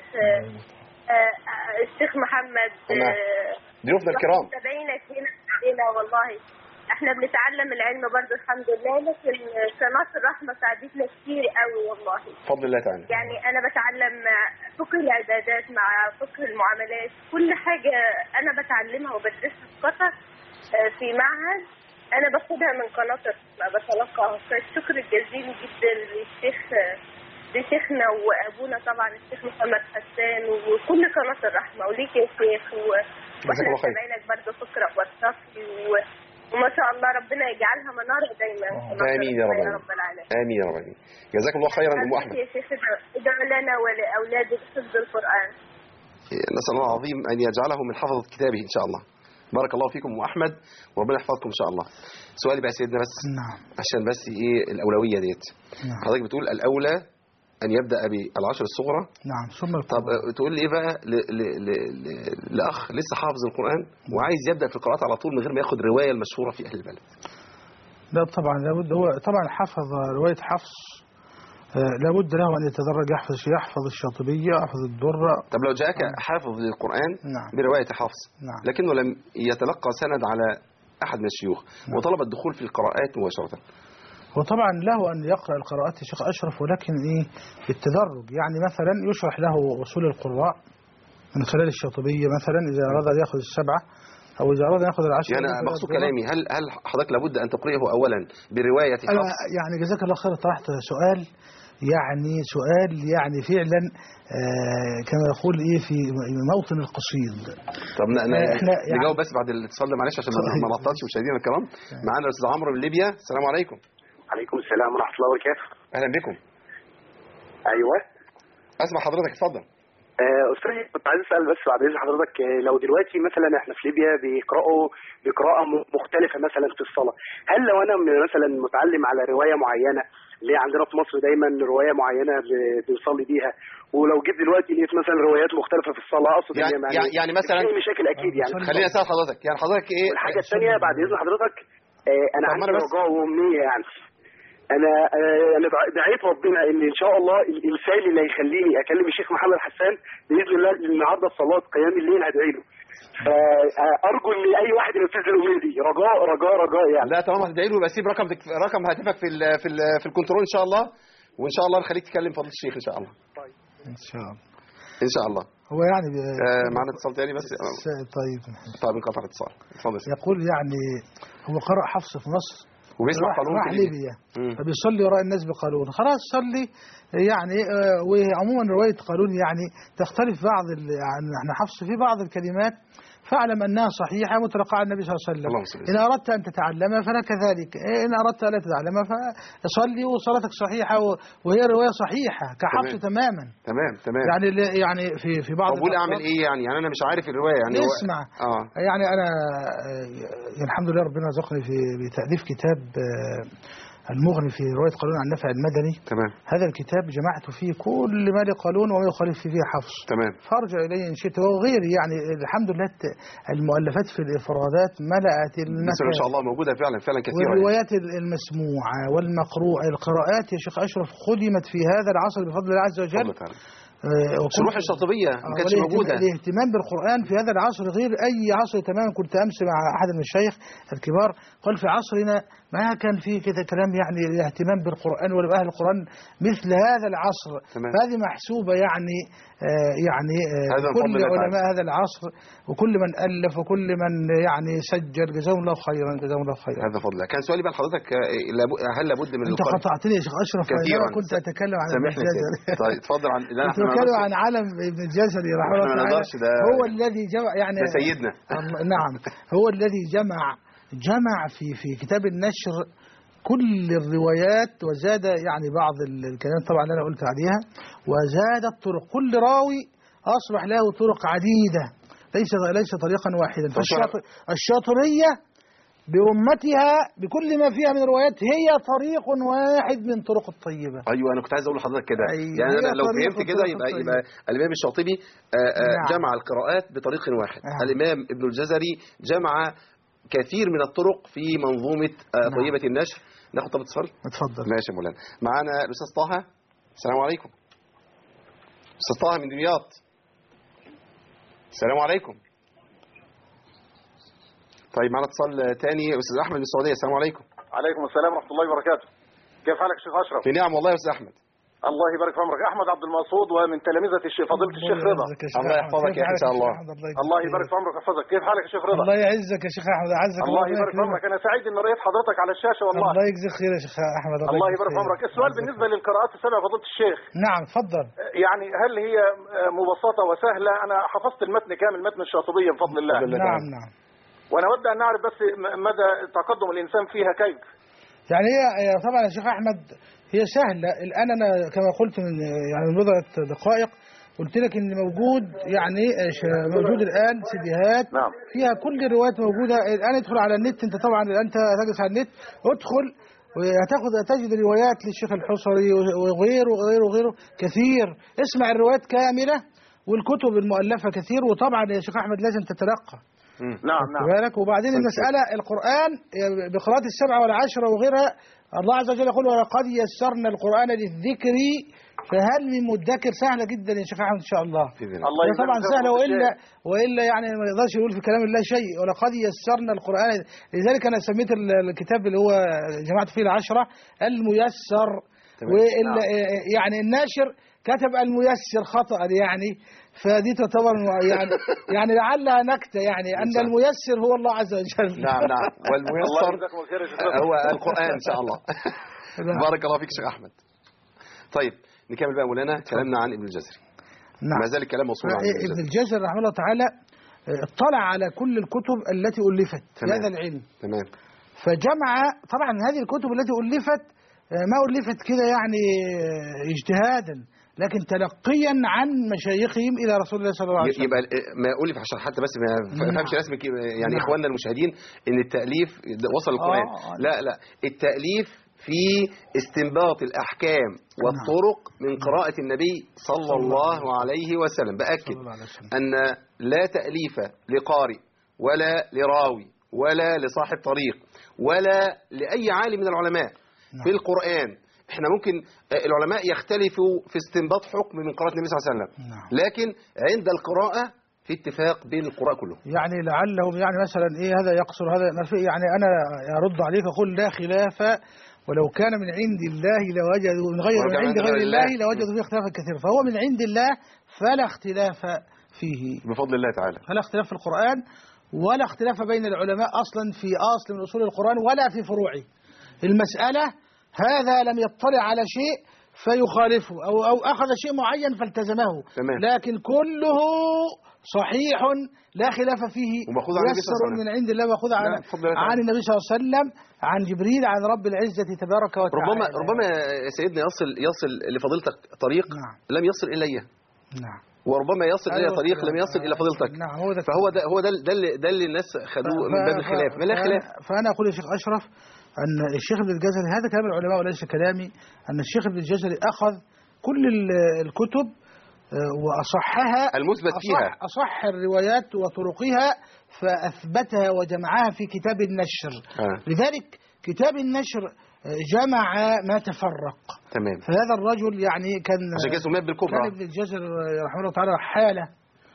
الشيخ محمد ضيوفنا الكرام. متابعينك هنا هنا والله احنا بنتعلم العلم برضه الحمد لله. لكن قناة الرحمة ساعدتنا كتير قوي والله بفضل الله تعالى. يعني انا بتعلم فقه العبادات مع فقه المعاملات كل حاجة انا بتعلمها وبدرسها في قطر في معهد انا باخدها من قناة الرحمة بتلقاها. فالشكر الجزيل جدا للشيخ لشيخنا وابونا طبعا الشيخ محمد حسان وكل قناة الرحمة وليك يا شيخ واحنا متابعينك برضه فقرة وصفي وما شاء الله ربنا يجعلها منارة دايما. امين يا رب العالمين. امين يا رب العالمين. جزاك الله خيرا ام احمد. يا شيخ ادعوا لنا ولاولادك بحفظ القران. نسال الله العظيم ان يجعله من حفظة كتابه ان شاء الله. بارك الله فيكم ام احمد وربنا يحفظكم ان شاء الله. سؤالي بقى سيدنا بس. نعم. عشان بس ايه الاولويه ديت. نعم. حضرتك بتقول الاولى أن يبدأ بالعشر الصغرى. نعم ثم طب تقول لي إيه بقى ل... ل... ل... لأخ لسه حافظ القرآن وعايز يبدأ في القراءات على طول من غير ما ياخد رواية المشهورة في أهل البلد؟ لا طبعا لابد. هو طبعا حفظ رواية حفص لابد له أن يتدرج يحفظ يحفظ الشاطبية يحفظ الدرة. طب لو جاءك حافظ للقرآن نعم. برواية حفص نعم. لكنه لم يتلقى سند على أحد من الشيوخ نعم. وطلب الدخول في القراءات مباشرة وطبعا له أن يقرأ القراءات الشيخ أشرف ولكن إيه بالتدرج. يعني مثلا يشرح له أصول القراء من خلال الشاطبية مثلا إذا أراد أن يأخذ السبعة أو إذا أراد أن يأخذ العشرة. يعني مقصود كلامي هل هل حضرتك لابد أن تقرئه أولا برواية حفص؟ يعني جزاك الله خير طرحت سؤال يعني سؤال يعني فعلا آه كما يقول ايه في موطن القصيد. طب احنا نجاوب بس بعد الاتصال ده معلش عشان ما نعطلش مشاهدينا الكرام. معانا الاستاذ عمرو من ليبيا. السلام عليكم. عليكم السلام ورحمه الله وبركاته. اهلا بكم. ايوه اسمع حضرتك اتفضل. استاذ كنت عايز اسال بس بعد اذن حضرتك، لو دلوقتي مثلا احنا في ليبيا بيقراوا بقراءه مختلفه مثلا في الصلاه، هل لو انا مثلا متعلم على روايه معينه اللي عندنا في مصر دايما روايه معينه بنصلي بيها، ولو جيت دلوقتي لقيت مثلا روايات مختلفه في الصلاه اقصد يعني يعني, يعني مثلا في مشاكل اكيد يعني. خليني اسال حضرتك يعني حضرتك ايه الحاجه الثانيه بعد اذن حضرتك؟ اه انا عندي رجاء وامنيه يعني انا انا دعيت ربنا ان ان شاء الله الانسان اللي هيخليني اكلم الشيخ محمد حسان باذن الله النهارده الصلاه قيام الليل هدعي له، فارجو ان اي واحد ينفذ الامنيه دي. رجاء رجاء رجاء يعني. لا طالما هتدعي له يبقى سيب رقم رقم هاتفك في ال في ال في الكنترول ان شاء الله، وان شاء الله نخليك تكلم فضيله الشيخ ان شاء الله. طيب ان شاء الله ان شاء الله. هو يعني آه معنا اتصال تاني بس. طيب طيب انقطع الاتصال. اتفضل. يقول يعني هو قرأ حفص في مصر وبيسمع قانون راح ليبيا فبيصلي وراء الناس بقانون، خلاص صلي يعني. وعموما رواية قانون يعني تختلف بعض يعني احنا حفص في بعض الكلمات فاعلم أنها صحيحة متلقى عن النبي صلى الله عليه وسلم. إن أردت أن تتعلمها فلك ذلك، إن أردت أن لا تتعلمها فصلي وصلاتك صحيحة وهي رواية صحيحة كحفص تماما. تمام تمام. يعني يعني في في بعض. طب قول أعمل إيه يعني؟ يعني أنا مش عارف الرواية يعني. اسمع آه. يعني أنا الحمد لله ربنا رزقني في بتأليف كتاب المغني في رواية قانون عن نافع المدني. تمام. هذا الكتاب جمعت فيه كل ما لقانون وما يخالف فيه حفص. تمام. فارجع إليه إن شئت وغيري يعني الحمد لله المؤلفات في الإفرادات ملأت المكان. إن شاء الله موجودة فعلا فعلا كثيرة. والروايات يعني. المسموعة والمقروءة القراءات يا شيخ أشرف خدمت في هذا العصر بفضل الله عز وجل. شروح الشاطبية ما كانتش موجودة. الاهتمام بالقرآن في هذا العصر غير أي عصر تماما. كنت أمس مع أحد المشايخ الكبار قال في عصرنا ما كان فيه كده كلام يعني الاهتمام بالقرآن ولا بأهل القرآن مثل هذا العصر. فهذه محسوبة يعني آه يعني آه كل علماء هذا العصر وكل من ألف وكل من يعني سجل جزاهم الله خيرا جزاهم الله خيرا. هذا فضل. كان سؤالي بقى لحضرتك هل لابد من أنت قطعتني يا شيخ أشرف. كثيرا كنت أتكلم عن ابن الجزري. طيب اتفضل. عن لا كنت أتكلم عن علم ابن الجزري رحمه الله تعالى. هو الذي جمع يعني ده سيدنا. نعم هو الذي جمع جمع في في كتاب النشر كل الروايات وزاد يعني بعض الكلام طبعا اللي انا قلت عليها وزاد الطرق. كل راوي اصبح له طرق عديده ليس ليس طريقا واحدا. فالشاطريه بأمتها بكل ما فيها من روايات هي طريق واحد من طرق الطيبة. أيوة أنا كنت عايز أقول لحضرتك كده. أيوة يعني أنا لو فهمت كده يبقى يبقى الإمام الشاطبي نعم. جمع القراءات بطريق واحد. نعم. الإمام ابن الجزري جمع كثير من الطرق في منظومة نعم. طيبة النشر. ناخد طب اتصال؟ اتفضل. ماشي يا مولانا. معانا الأستاذ طه. السلام عليكم. أستاذ طه من دمياط. السلام عليكم. طيب معنا اتصال تاني استاذ احمد من السعوديه. السلام عليكم. عليكم السلام ورحمه الله وبركاته. كيف حالك شيخ اشرف؟ في نعم والله يا استاذ احمد. الله يبارك في عمرك. احمد عبد المقصود ومن تلامذه الشيخ فضيله الشيخ رضا. الله يحفظك يا ان شاء الله. الله يبارك في عمرك ويحفظك. كيف حالك يا شيخ رضا؟ الله يعزك يا شيخ احمد. اعزك الله يبارك في عمرك. انا سعيد ان رأيت حضرتك على الشاشه والله. الله يجزيك خير يا شيخ احمد. الله يبارك في عمرك. السؤال بالنسبه للقراءات السبع فضيله الشيخ. نعم اتفضل. يعني هل هي مبسطه وسهله؟ انا حفظت المتن كامل متن الشاطبيه بفضل الله. نعم نعم. وانا اود ان نعرف بس مدى تقدم الانسان فيها كيف. يعني هي طبعا يا شيخ احمد هي سهله. الان انا كما قلت من يعني من بضعه دقائق قلت لك ان موجود يعني موجود الان سيديهات نعم. فيها كل الروايات موجوده. الان ادخل على النت. انت طبعا انت تجلس على النت ادخل وهتاخد تجد روايات للشيخ الحصري وغيره وغيره وغيره كثير. اسمع الروايات كامله والكتب المؤلفه كثير. وطبعا يا شيخ احمد لازم تتلقى. نعم نعم. بالك. وبعدين المسألة القرآن بقراءة السبعة والعشرة وغيرها الله عز وجل يقول ولقد يسرنا القرآن للذكر فهل من مدكر. سهلة جدا يا شيخ أحمد إن شاء الله. الله طبعا سهلة وإلا وإلا يعني ما يقدرش يقول في كلام الله شيء. ولقد يسرنا القرآن لذلك أنا سميت الكتاب اللي هو جمعت فيه العشرة الميسر. وإلا يعني الناشر كتب الميسر خطأ يعني، فدي تعتبر يعني يعني لعلها نكتة يعني أن الميسر هو الله عز وجل. نعم نعم، والميسر هو القرآن إن شاء الله. بارك الله فيك شيخ أحمد. طيب نكمل بقى مولانا كلامنا عن ابن الجزري. نعم. ما زال الكلام موصول عن ابن الجزري. ابن الجزري رحمه الله تعالى اطلع على كل الكتب التي ألفت في هذا العلم. تمام. فجمع طبعا هذه الكتب التي ألفت ما ألفت كده يعني اجتهادا، لكن تلقيا عن مشايخهم إلى رسول الله صلى الله عليه وسلم. يبقى ما ألف عشان حتى بس ما فهمش رسمك يعني. نعم. إخواننا المشاهدين إن التأليف وصل القرآن. آه. لا لا، التأليف في استنباط الأحكام والطرق من قراءة النبي صلى الله عليه وسلم. بأكد أن لا تأليف لقارئ ولا لراوي ولا لصاحب طريق ولا لأي عالم من العلماء في القرآن. احنا ممكن العلماء يختلفوا في استنباط حكم من قراءة النبي صلى الله عليه وسلم، لكن عند القراءة في اتفاق بين القراء كلهم. يعني لعلهم يعني مثلا ايه هذا يقصر هذا يعني انا ارد عليك اقول لا خلاف، ولو كان من عند الله لوجدوا من غير من عند غير الله لوجدوا فيه اختلافا كثيرا، فهو من عند الله فلا اختلاف فيه بفضل الله تعالى. فلا اختلاف في القرآن ولا اختلاف بين العلماء اصلا في اصل من اصول القرآن ولا في فروعه. المسألة هذا لم يطلع على شيء فيخالفه أو, أو أخذ شيء معين فالتزمه. تمام. لكن كله صحيح لا خلاف فيه، يسر من عند الله وخذ عن, عن النبي صلى الله عليه وسلم عن جبريل عن رب العزة تبارك وتعالى. ربما ربما سيدنا يصل يصل لفضيلتك طريق نعم. لم يصل إليه. نعم. وربما يصل إلى طريق لم يصل إلى فضيلتك. نعم. هو ده فهو ده هو ده ده اللي, ده اللي الناس خدوه من باب الخلاف. ما لا خلاف. فأنا أقول يا شيخ أشرف أن الشيخ ابن الجزري، هذا كلام العلماء وليس كلامي، أن الشيخ ابن الجزري أخذ كل الكتب وأصحها المثبت فيها، أصح الروايات وطرقها فأثبتها وجمعها في كتاب النشر. آه. لذلك كتاب النشر جمع ما تفرق. تمام. فهذا الرجل يعني كان عشان كده سمي بالكبرى. كان ابن الجزري رحمه الله تعالى حالة.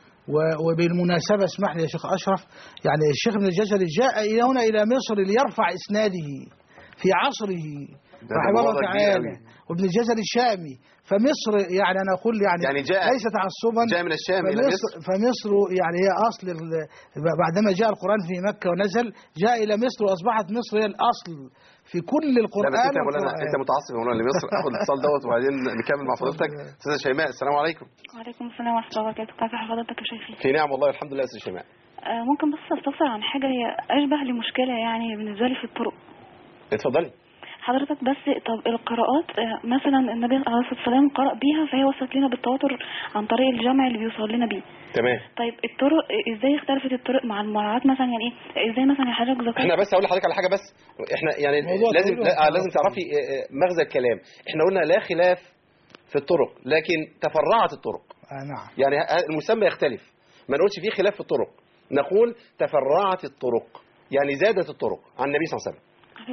وبالمناسبة اسمح لي يا شيخ أشرف، يعني الشيخ ابن الجزري جاء إلى هنا إلى مصر ليرفع إسناده في عصره رحمه الله تعالى، وابن الجزري الشامي. فمصر يعني أنا أقول يعني, يعني جاء ليس تعصبا، جاء من الشام إلى مصر. فمصر يعني هي أصل بعدما جاء القرآن في مكة ونزل جاء إلى مصر وأصبحت مصر هي الأصل في كل القرآن. لا بس انت مولانا انت متعصب يا مولانا لمصر. اخد الاتصال دوت وبعدين نكمل مع فضيلتك. استاذه شيماء السلام عليكم. وعليكم السلام ورحمه الله وبركاته. كيف حضرتك يا شيخي؟ في نعم والله الحمد لله. استاذه شيماء آه ممكن بس استفسر عن حاجه هي اشبه لمشكله يعني بالنسبه لي في الطرق. اتفضلي حضرتك. بس طب القراءات مثلا النبي عليه الصلاه والسلام قرأ بيها فهي وصلت لنا بالتواتر عن طريق الجمع اللي بيوصل لنا بيه. تمام. طيب الطرق ازاي اختلفت الطرق مع المراعات مثلا يعني ايه ازاي مثلا حضرتك ذكرت؟ احنا بس هقول لحضرتك على حاجه بس احنا يعني لازم لا لازم تعرفي مغزى الكلام. احنا قلنا لا خلاف في الطرق لكن تفرعت الطرق. آه نعم. يعني المسمى يختلف. ما نقولش فيه خلاف في الطرق، نقول تفرعت الطرق يعني زادت الطرق عن النبي صلى الله عليه وسلم.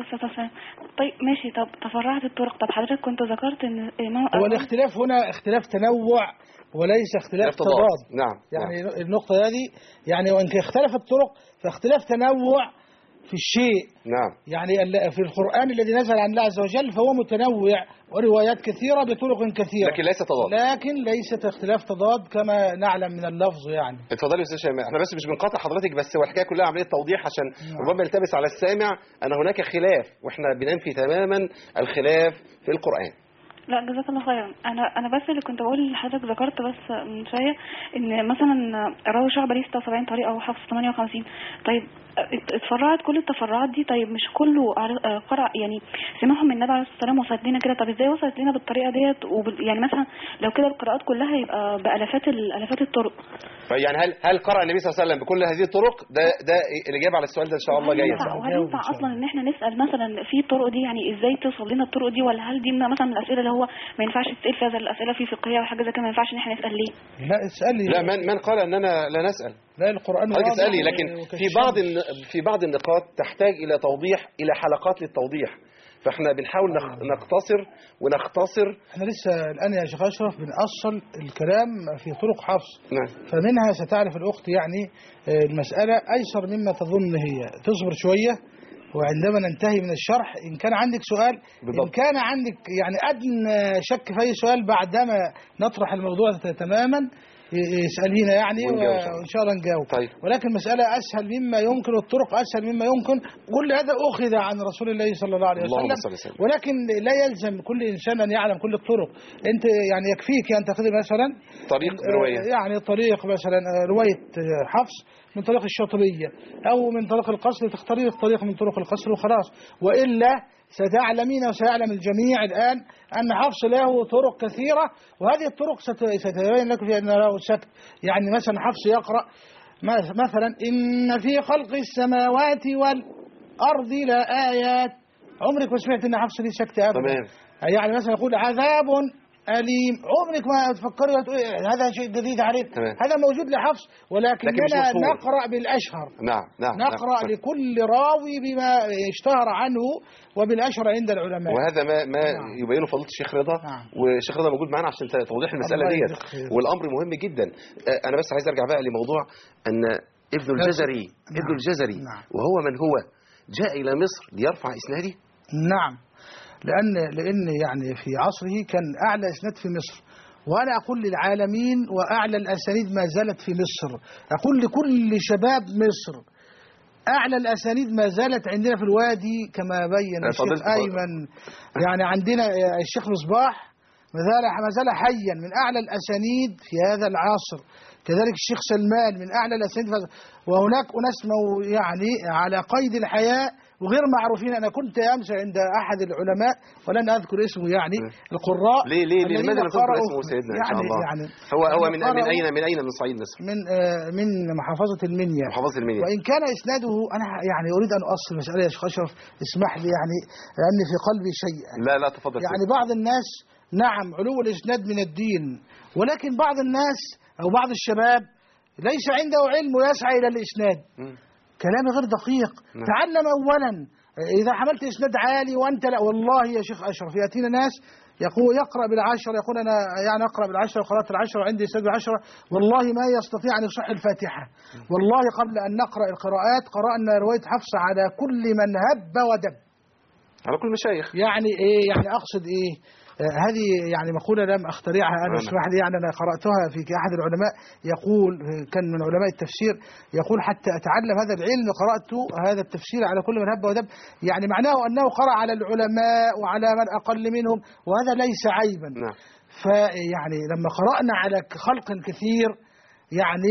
طيب ماشي. طب تفرعت الطرق. طب حضرتك كنت ذكرت ان هو الاختلاف هنا اختلاف تنوع وليس اختلاف تضاد. نعم. يعني نعم. النقطة هذه يعني وإن اختلف الطرق فاختلاف تنوع في الشيء. نعم. يعني في القرآن الذي نزل عن الله عز وجل فهو متنوع وروايات كثيرة بطرق كثيرة، لكن ليس تضاد. لكن ليست اختلاف تضاد كما نعلم من اللفظ يعني. اتفضلي يا استاذ شيماء. احنا بس مش بنقاطع حضرتك بس هو الحكايه كلها عمليه توضيح عشان ربما يلتبس على السامع ان هناك خلاف واحنا بننفي تماما الخلاف في القرآن. لا جزاك الله خيرا. انا انا بس اللي كنت بقول لحضرتك ذكرت بس من شويه ان مثلا راوي شعبه ليه ستة وسبعين طريقه وحفص ثمانية وخمسين. طيب اتفرعت كل التفرعات دي. طيب مش كله قرأ يعني سمعهم من النبي عليه الصلاه والسلام وصلت لنا كده. طب ازاي وصلت لنا بالطريقه ديت يعني مثلا لو كده القراءات كلها يبقى بالافات الالافات الطرق. يعني هل هل قرأ النبي صلى الله عليه وسلم بكل هذه الطرق؟ ده ده الاجابه على السؤال ده ان شاء الله جايه. وهل ينفع اصلا ان احنا نسال مثلا في الطرق دي يعني ازاي توصل لنا الطرق دي، ولا هل دي مثلا من الاسئله اللي هو ما ينفعش تسال فيها زي الاسئله في فقهيه وحاجه زي كده ما ينفعش ان احنا نسال ليه؟ لا اسالي. لا من من قال اننا لا نسال؟ لا القرآن حضرتك اسالي. لكن في بعض في بعض النقاط تحتاج الى توضيح، الى حلقات للتوضيح، فاحنا بنحاول نقتصر ونختصر. احنا لسه الان يا شيخ اشرف بنأصل الكلام في طرق حفص. نعم. فمنها ستعرف الاخت يعني المسألة ايسر مما تظن هي. تصبر شوية وعندما ننتهي من الشرح إن كان عندك سؤال بالضبط. إن كان عندك يعني أدنى شك في أي سؤال بعدما نطرح الموضوع تماما يسألينا يعني وإن شاء الله نجاوب. طيب. ولكن مسألة أسهل مما يمكن والطرق أسهل مما يمكن. كل هذا أخذ عن رسول الله صلى الله عليه وسلم. وسلم. ولكن لا يلزم كل إنسان أن يعلم كل الطرق. أنت يعني يكفيك أن تأخذ مثلا طريق رواية، يعني طريق مثلا رواية حفص من طريق الشاطبية أو من طريق القصر، تختاري الطريق من طرق القصر وخلاص. وإلا ستعلمين وسيعلم الجميع الآن أن حفص له طرق كثيرة، وهذه الطرق ستبين لك في أن له سكت. يعني مثلا حفص يقرأ مثلا إن في خلق السماوات والأرض لآيات، عمرك ما سمعت أن حفص ليه سكت أبدا. تمام. يعني مثلا يقول عذاب أليم، عمرك ما تفكري هذا شيء جديد عليك. تمام. هذا موجود لحفص، ولكننا نقرأ بالأشهر. نعم نعم نقرأ نعم. لكل راوي بما اشتهر عنه وبالأشهر عند العلماء. وهذا ما ما نعم. يبينه فضيلة الشيخ رضا. نعم. والشيخ رضا موجود معنا عشان توضيح المسألة ديت، والأمر مهم جدا. أنا بس عايز أرجع بقى لموضوع أن ابن الجزري نعم. ابن الجزري نعم. وهو من هو جاء إلى مصر ليرفع إسناده. نعم، لأن لأن يعني في عصره كان أعلى إسناد في مصر، وأنا أقول للعالمين وأعلى الأسانيد ما زالت في مصر. أقول لكل شباب مصر أعلى الأسانيد ما زالت عندنا في الوادي كما بين الشيخ أيمن. يعني عندنا الشيخ مصباح ما زال ما زال حيا من أعلى الأسانيد في هذا العصر، كذلك الشيخ سلمان من أعلى الأسانيد، وهناك أناس يعني على قيد الحياة وغير معروفين. أنا كنت أمس عند أحد العلماء ولن أذكر اسمه يعني القراء. ليه ليه لماذا نذكر اسمه سيدنا يعني إن شاء الله؟ يعني هو هو من من أين من أين من صعيد مصر؟ من آه من محافظة المنيا. محافظة المنيا. وإن كان إسناده أنا يعني أريد أن أصل مسألة يا شيخ أشرف، اسمح لي يعني لأن في قلبي شيء. لا لا تفضل. يعني بعض الناس نعم علو الإسناد من الدين، ولكن بعض الناس أو بعض الشباب ليس عنده علم ويسعى إلى الإسناد. م. كلامي غير دقيق. م. تعلم أولا. إذا حملت إسناد عالي وأنت لا، والله يا شيخ أشرف يأتينا ناس يقول يقرأ بالعشرة، يقول أنا يعني أقرأ بالعشرة وقرأت العشرة وعندي إسناد بالعشرة، والله ما يستطيع أن يصح الفاتحة. والله قبل أن نقرأ القراءات قرأنا رواية حفص على كل من هب ودب، على كل مشايخ. يعني إيه؟ يعني أقصد إيه؟ هذه يعني مقولة لم أخترعها أنا، اسمح لي، يعني أنا قرأتها في أحد العلماء يقول، كان من علماء التفسير، يقول حتى أتعلم هذا العلم قرأت هذا التفسير على كل من هب ودب، يعني معناه أنه قرأ على العلماء وعلى من أقل منهم، وهذا ليس عيبا. نعم. فيعني لما قرأنا على خلق كثير يعني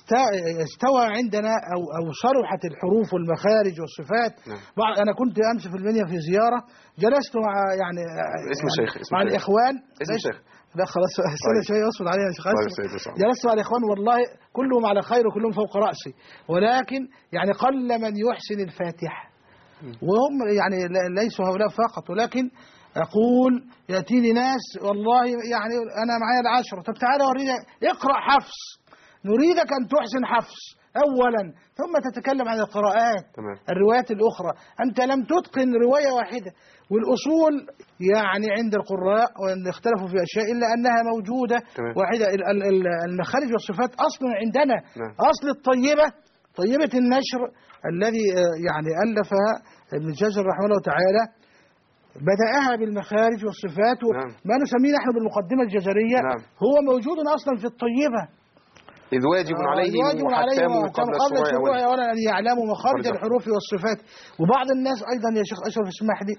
استوى عندنا أو أو صلحت الحروف والمخارج والصفات. نعم. أنا كنت أمس في المنيا في زيارة، جلست مع يعني اسم الشيخ يعني مع الإخوان. اسم الشيخ لا خلاص استنى شوية أصبر علينا يا شيخ أشرف. جلست مع الإخوان والله كلهم على خير وكلهم فوق رأسي، ولكن يعني قل من يحسن الفاتحة، وهم يعني ليسوا هؤلاء فقط، ولكن أقول يأتيني ناس والله يعني أنا معايا العشرة، طب تعالى ورينا اقرأ حفص، نريدك أن تحسن حفص أولا ثم تتكلم عن القراءات. تمام. الروايات الأخرى أنت لم تتقن رواية واحدة، والأصول يعني عند القراء وإن اختلفوا في أشياء إلا أنها موجودة. تمام. واحدة. المخارج والصفات أصل عندنا. نعم. أصل الطيبة طيبة النشر الذي يعني ألفها ابن الجزري رحمه الله تعالى، بدأها بالمخارج والصفات. نعم. ما نسميه نحن بالمقدمة الجزرية. نعم. هو موجود أصلا في الطيبة. إذ واجب عليه وحكامه قبل الشروع أولا أن يعلموا مخارج الحروف والصفات. وبعض الناس أيضا يا شيخ أشرف اسمح لي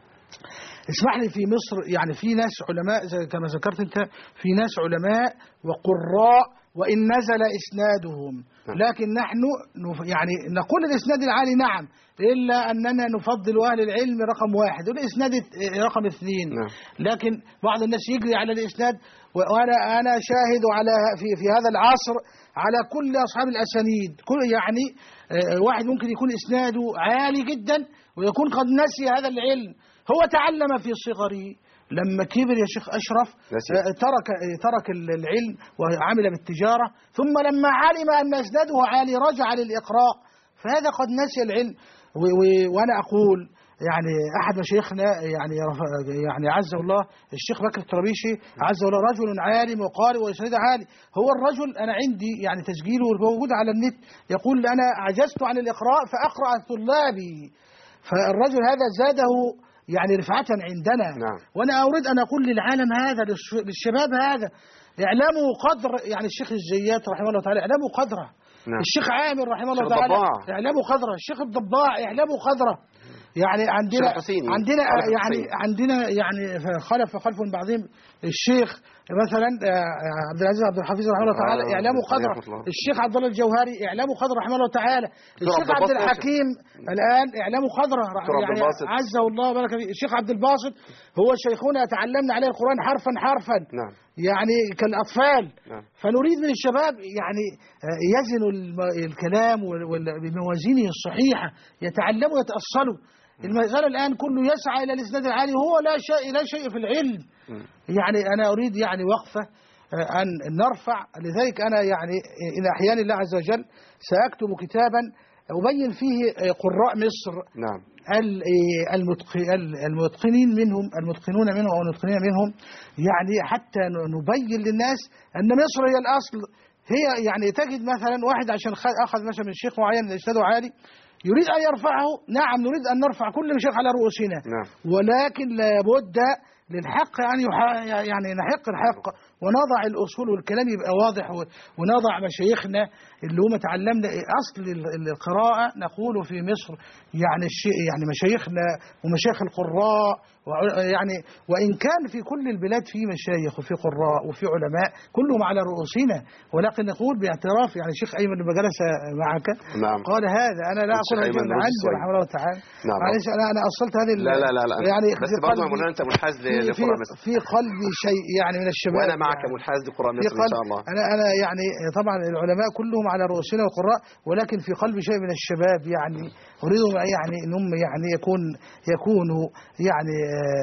اسمح لي في مصر يعني في ناس علماء زي كما ذكرت أنت، في ناس علماء وقراء وإن نزل إسنادهم، لكن نحن يعني نقول الإسناد العالي نعم، إلا أننا نفضل أهل العلم رقم واحد والإسناد رقم اثنين. نعم. لكن بعض الناس يجري على الإسناد، وأنا أنا شاهد على في في هذا العصر على كل أصحاب الأسانيد، كل يعني واحد ممكن يكون إسناده عالي جدا ويكون قد نسي هذا العلم، هو تعلم في صغره، لما كبر يا شيخ أشرف ترك ترك العلم وعمل بالتجارة، ثم لما علم أن إسناده عالي رجع للإقراء، فهذا قد نسي العلم. وأنا أقول يعني أحد مشايخنا يعني يعني عزه الله الشيخ بكر الطرابيشي عزه الله رجل عالم وقارئ وإسناده عالي. هو الرجل أنا عندي يعني تسجيله موجود على النت، يقول أنا عجزت عن الإقراء فأقرأ طلابي، فالرجل هذا زاده يعني رفعة عندنا. نعم. وأنا أريد أن أقول للعالم هذا، للشباب هذا، اعلموا قدر يعني الشيخ الزيات رحمه الله تعالى، اعلموا قدره. نعم. الشيخ عامر رحمه الله تعالى، اعلموا قدره. الشيخ الضباع، اعلموا قدره. يعني عندنا عندنا يعني عندنا يعني خلف خلف بعضهم الشيخ مثلا عبد العزيز عبد الحفيظ رحمه الله تعالى، اعلموا قدره. الشيخ عبد الله الجوهري، اعلموا قدره رحمه الله تعالى. الشيخ عبد الحكيم الان، اعلموا قدره يعني عزه الله وبارك فيه. الشيخ عبد الباسط هو شيخنا، تعلمنا عليه القرآن حرفا حرفا. نعم. يعني كالأطفال. نعم. فنريد من الشباب يعني يزنوا الكلام بموازينه الصحيحة، يتعلموا يتأصلوا. المسألة الآن كله يسعى إلى الإسناد العالي، هو لا شيء لا شيء في العلم. يعني أنا أريد يعني وقفة أن نرفع. لذلك أنا يعني إن أحيان الله عز وجل سأكتب كتابا أبين فيه قراء مصر. نعم. المتقنين منهم، المتقنون منهم أو المتقنين منهم، يعني حتى نبين للناس أن مصر هي الأصل. هي يعني تجد مثلا واحد عشان أخذ مثلا من شيخ معين إسناده عالي يريد أن يرفعه، نعم نريد أن نرفع كل شيخ على رؤوسنا. نعم. ولكن لابد للحق أن يعني نحق الحق ونضع الأصول والكلام يبقى واضح، ونضع مشايخنا اللي هم تعلمنا أصل القراءة نقول في مصر يعني الشيء يعني مشايخنا ومشايخ القراء، يعني وإن كان في كل البلاد في مشايخ وفي قراء وفي علماء كلهم على رؤوسنا، ولكن نقول باعتراف يعني الشيخ أيمن لما جلس معك. نعم. قال هذا أنا لا أقول هذا عنده رحمه الله تعالى. نعم. معلش أنا أنا أصلت هذه لا لا لا, لا. يعني بس برضه مولانا أنت منحاز لقراء مصر. في قلبي شيء يعني من الشباب، وأنا معك يعني منحاز لقراء مصر إن شاء الله. أنا أنا يعني طبعا العلماء كلهم على رؤوسنا والقراء، ولكن في قلبي شيء من الشباب يعني أريدهم يعني أنهم يعني يكون يكونوا يعني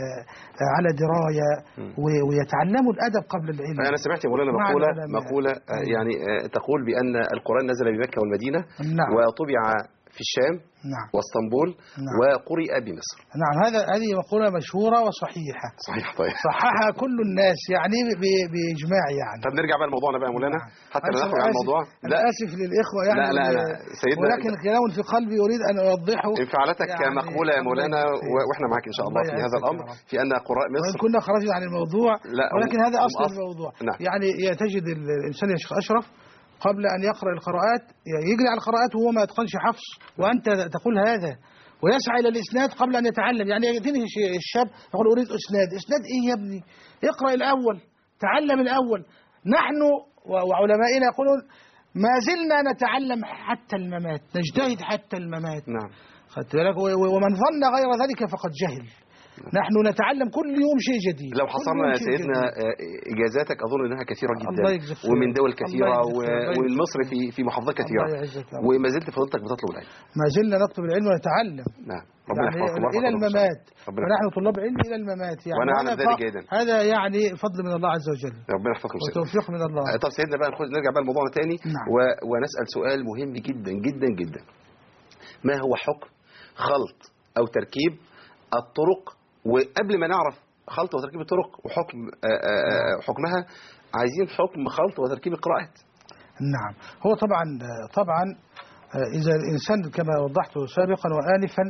على دراية ويتعلموا الأدب قبل العلم. أنا سمعت مولانا مقولة مقولة يعني تقول بأن القرآن نزل بمكة والمدينة. نعم. وطبع في الشام. نعم. واسطنبول. نعم. وقرئ بمصر. نعم. هذا هذه مقولة مشهورة وصحيحة. صحيح. طيب صححها كل الناس يعني بإجماع يعني. طب نرجع بقى لموضوعنا بقى مولانا. نعم. حتى ندخل على الموضوع. لا آسف للإخوة يعني. لا لا لا سيدنا، ولكن كلام في قلبي أريد أن أوضحه. انفعالاتك يعني مقبولة يا مولانا، وإحنا معك إن شاء الله في هذا الأمر، في أن قراء مصر. كنا خرجنا عن الموضوع، ولكن هذا أصل الموضوع. نعم. يعني تجد الإنسان يا شيخ أشرف قبل أن يقرأ القراءات يجري على القراءات وهو ما يتقنش حفص، وأنت تقول هذا، ويسعى إلى الإسناد قبل أن يتعلم. يعني يأتيني الشاب يقول أريد إسناد. إسناد إيه يا ابني؟ اقرأ الأول، تعلم الأول. نحن وعلمائنا يقولون ما زلنا نتعلم حتى الممات، نجتهد حتى الممات. نعم. خدت بالك؟ ومن ظن غير ذلك فقد جهل. نحن نتعلم كل يوم شيء جديد. لو حصلنا سيدنا إجازاتك أظن أنها كثيرة جدا، ومن دول كثيرة ومن مصر في في محافظات كثيرة، وما زلت فضلتك بتطلب العلم. ما زلنا نطلب العلم ونتعلم. نعم. يعني إلى الممات، ونحن طلاب علم إلى الممات يعني. وأنا أعلم ذلك جيدا. هذا يعني فضل من الله عز وجل. ربنا يحفظكم وتوفيق من الله. طب سيدنا بقى نرجع بقى لموضوعنا تاني. نعم. ونسأل سؤال مهم جدا جدا جدا. ما هو حكم خلط أو تركيب الطرق؟ وقبل ما نعرف خلط وتركيب الطرق وحكم حكمها، عايزين حكم خلط وتركيب القراءات. نعم. هو طبعا طبعا إذا الإنسان كما وضحت سابقا وآنفا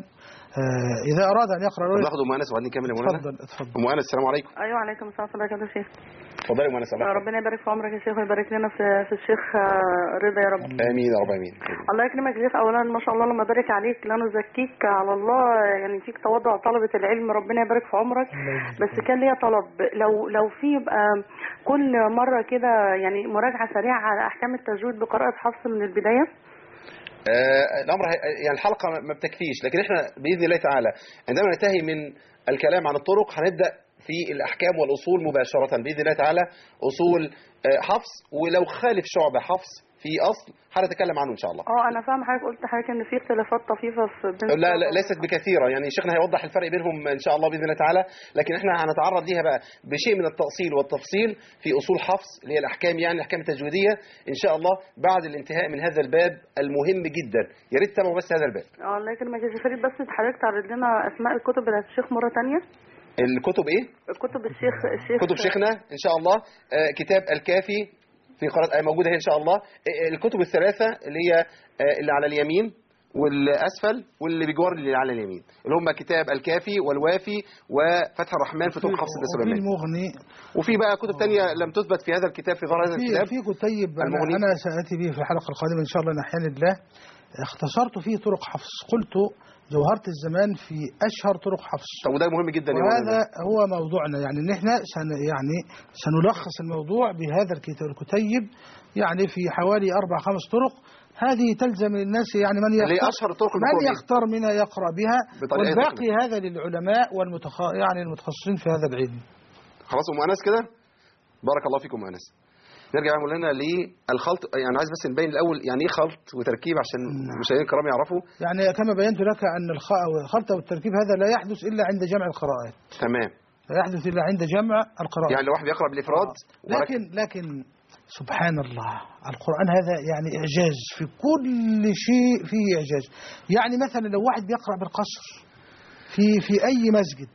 إذا أراد أن يقرأ رواية. ناخد أم أنس وبعدين نكمل يا مولانا. اتفضل اتفضل. أم أنس السلام عليكم. أيوة عليكم السلام ورحمة الله وبركاته يا شيخ. اتفضلي يا أم أنس. ربنا يبارك في عمرك يا شيخ ويبارك لنا في في الشيخ رضا يا رب. آمين يا رب آمين. الله يكرمك يا شيخ. أولا ما شاء الله لما بارك عليك لا نزكيك على الله، يعني فيك تواضع طلبة العلم، ربنا يبارك في عمرك. بس كان ليا طلب، لو لو في يبقى كل مرة كده يعني مراجعة سريعة على أحكام التجويد بقراءة حفص من البداية. آه الأمر يعني الحلقة ما بتكفيش، لكن احنا بإذن الله تعالى عندما ننتهي من الكلام عن الطرق هنبدأ في الأحكام والأصول مباشرة بإذن الله تعالى. أصول آه حفص، ولو خالف شعبة حفص في أصل هنتكلم عنه إن شاء الله. اه أنا فاهم حضرتك، قلت حضرتك إن في اختلافات طفيفة في بين. لا لا ليست بكثيرة، يعني شيخنا هيوضح الفرق بينهم إن شاء الله بإذن الله تعالى، لكن احنا هنتعرض ليها بقى بشيء من التأصيل والتفصيل في أصول حفص اللي هي الأحكام، يعني الأحكام التجويدية إن شاء الله بعد الانتهاء من هذا الباب المهم جدا. يا ريت تتابعوا بس هذا الباب. اه الله يكرمك يا شيخ. بس حضرتك تعرض لنا أسماء الكتب بتاعت الشيخ مرة ثانية. الكتب إيه؟ كتب الشيخ الشيخ كتب شيخنا إن شاء الله. آه كتاب الكافي في قراءة موجودة هي إن شاء الله. الكتب الثلاثة اللي هي اللي على اليمين والاسفل واللي بجوار اللي على اليمين، اللي هم كتاب الكافي والوافي وفتح الرحمن في طرق حفظ النسب وفي المغني، وفي بقى كتب تانية لم تثبت في هذا الكتاب في غير هذا الكتاب. في كتيب أنا, أنا سأتي به في الحلقة القادمة إن شاء الله نحيان الله، اختصرت فيه طرق حفظ، قلت جوهرة الزمان في أشهر طرق حفظ. طب وده مهم جدا. وهذا هو موضوعنا، يعني ان احنا سن يعني سنلخص الموضوع بهذا الكتيب، يعني في حوالي أربع خمس طرق. هذه تلزم الناس، يعني من يختار أشهر الطرق من يختار منها يقرأ بها، والباقي هذا للعلماء والمتخ يعني المتخصصين في هذا العلم. خلاص أم أنس كده، بارك الله فيكم أنس. نرجع نقول لنا للخلط، يعني عايز بس نبين الاول يعني ايه خلط وتركيب عشان المشاهدين الكرام يعرفوا. يعني كما بينت لك ان الخلط والتركيب هذا لا يحدث الا عند جمع القراءات. تمام. لا يحدث الا عند جمع القراءات. يعني لو واحد بيقرا بالافراد آه. لكن لكن سبحان الله، القرآن هذا يعني إعجاز في كل شيء، فيه إعجاز. يعني مثلا لو واحد بيقرأ بالقصر في في أي مسجد،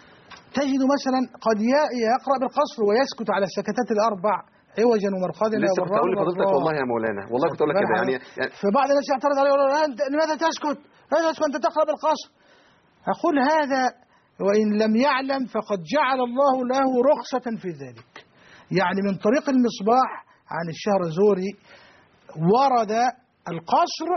تجد مثلا قد يقرأ بالقصر ويسكت على السكتات الأربع عوجا ومرقادا. لسه كنت اقول لفضيلتك والله يا مولانا، والله كنت اقول لك كده يعني, يعني في بعض الناس يعترض عليه يقول انت لماذا تسكت؟ لماذا تسكت انت تقرا بالقصر؟ اقول هذا وان لم يعلم فقد جعل الله له رخصة في ذلك. يعني من طريق المصباح عن الشهرزوري ورد القصر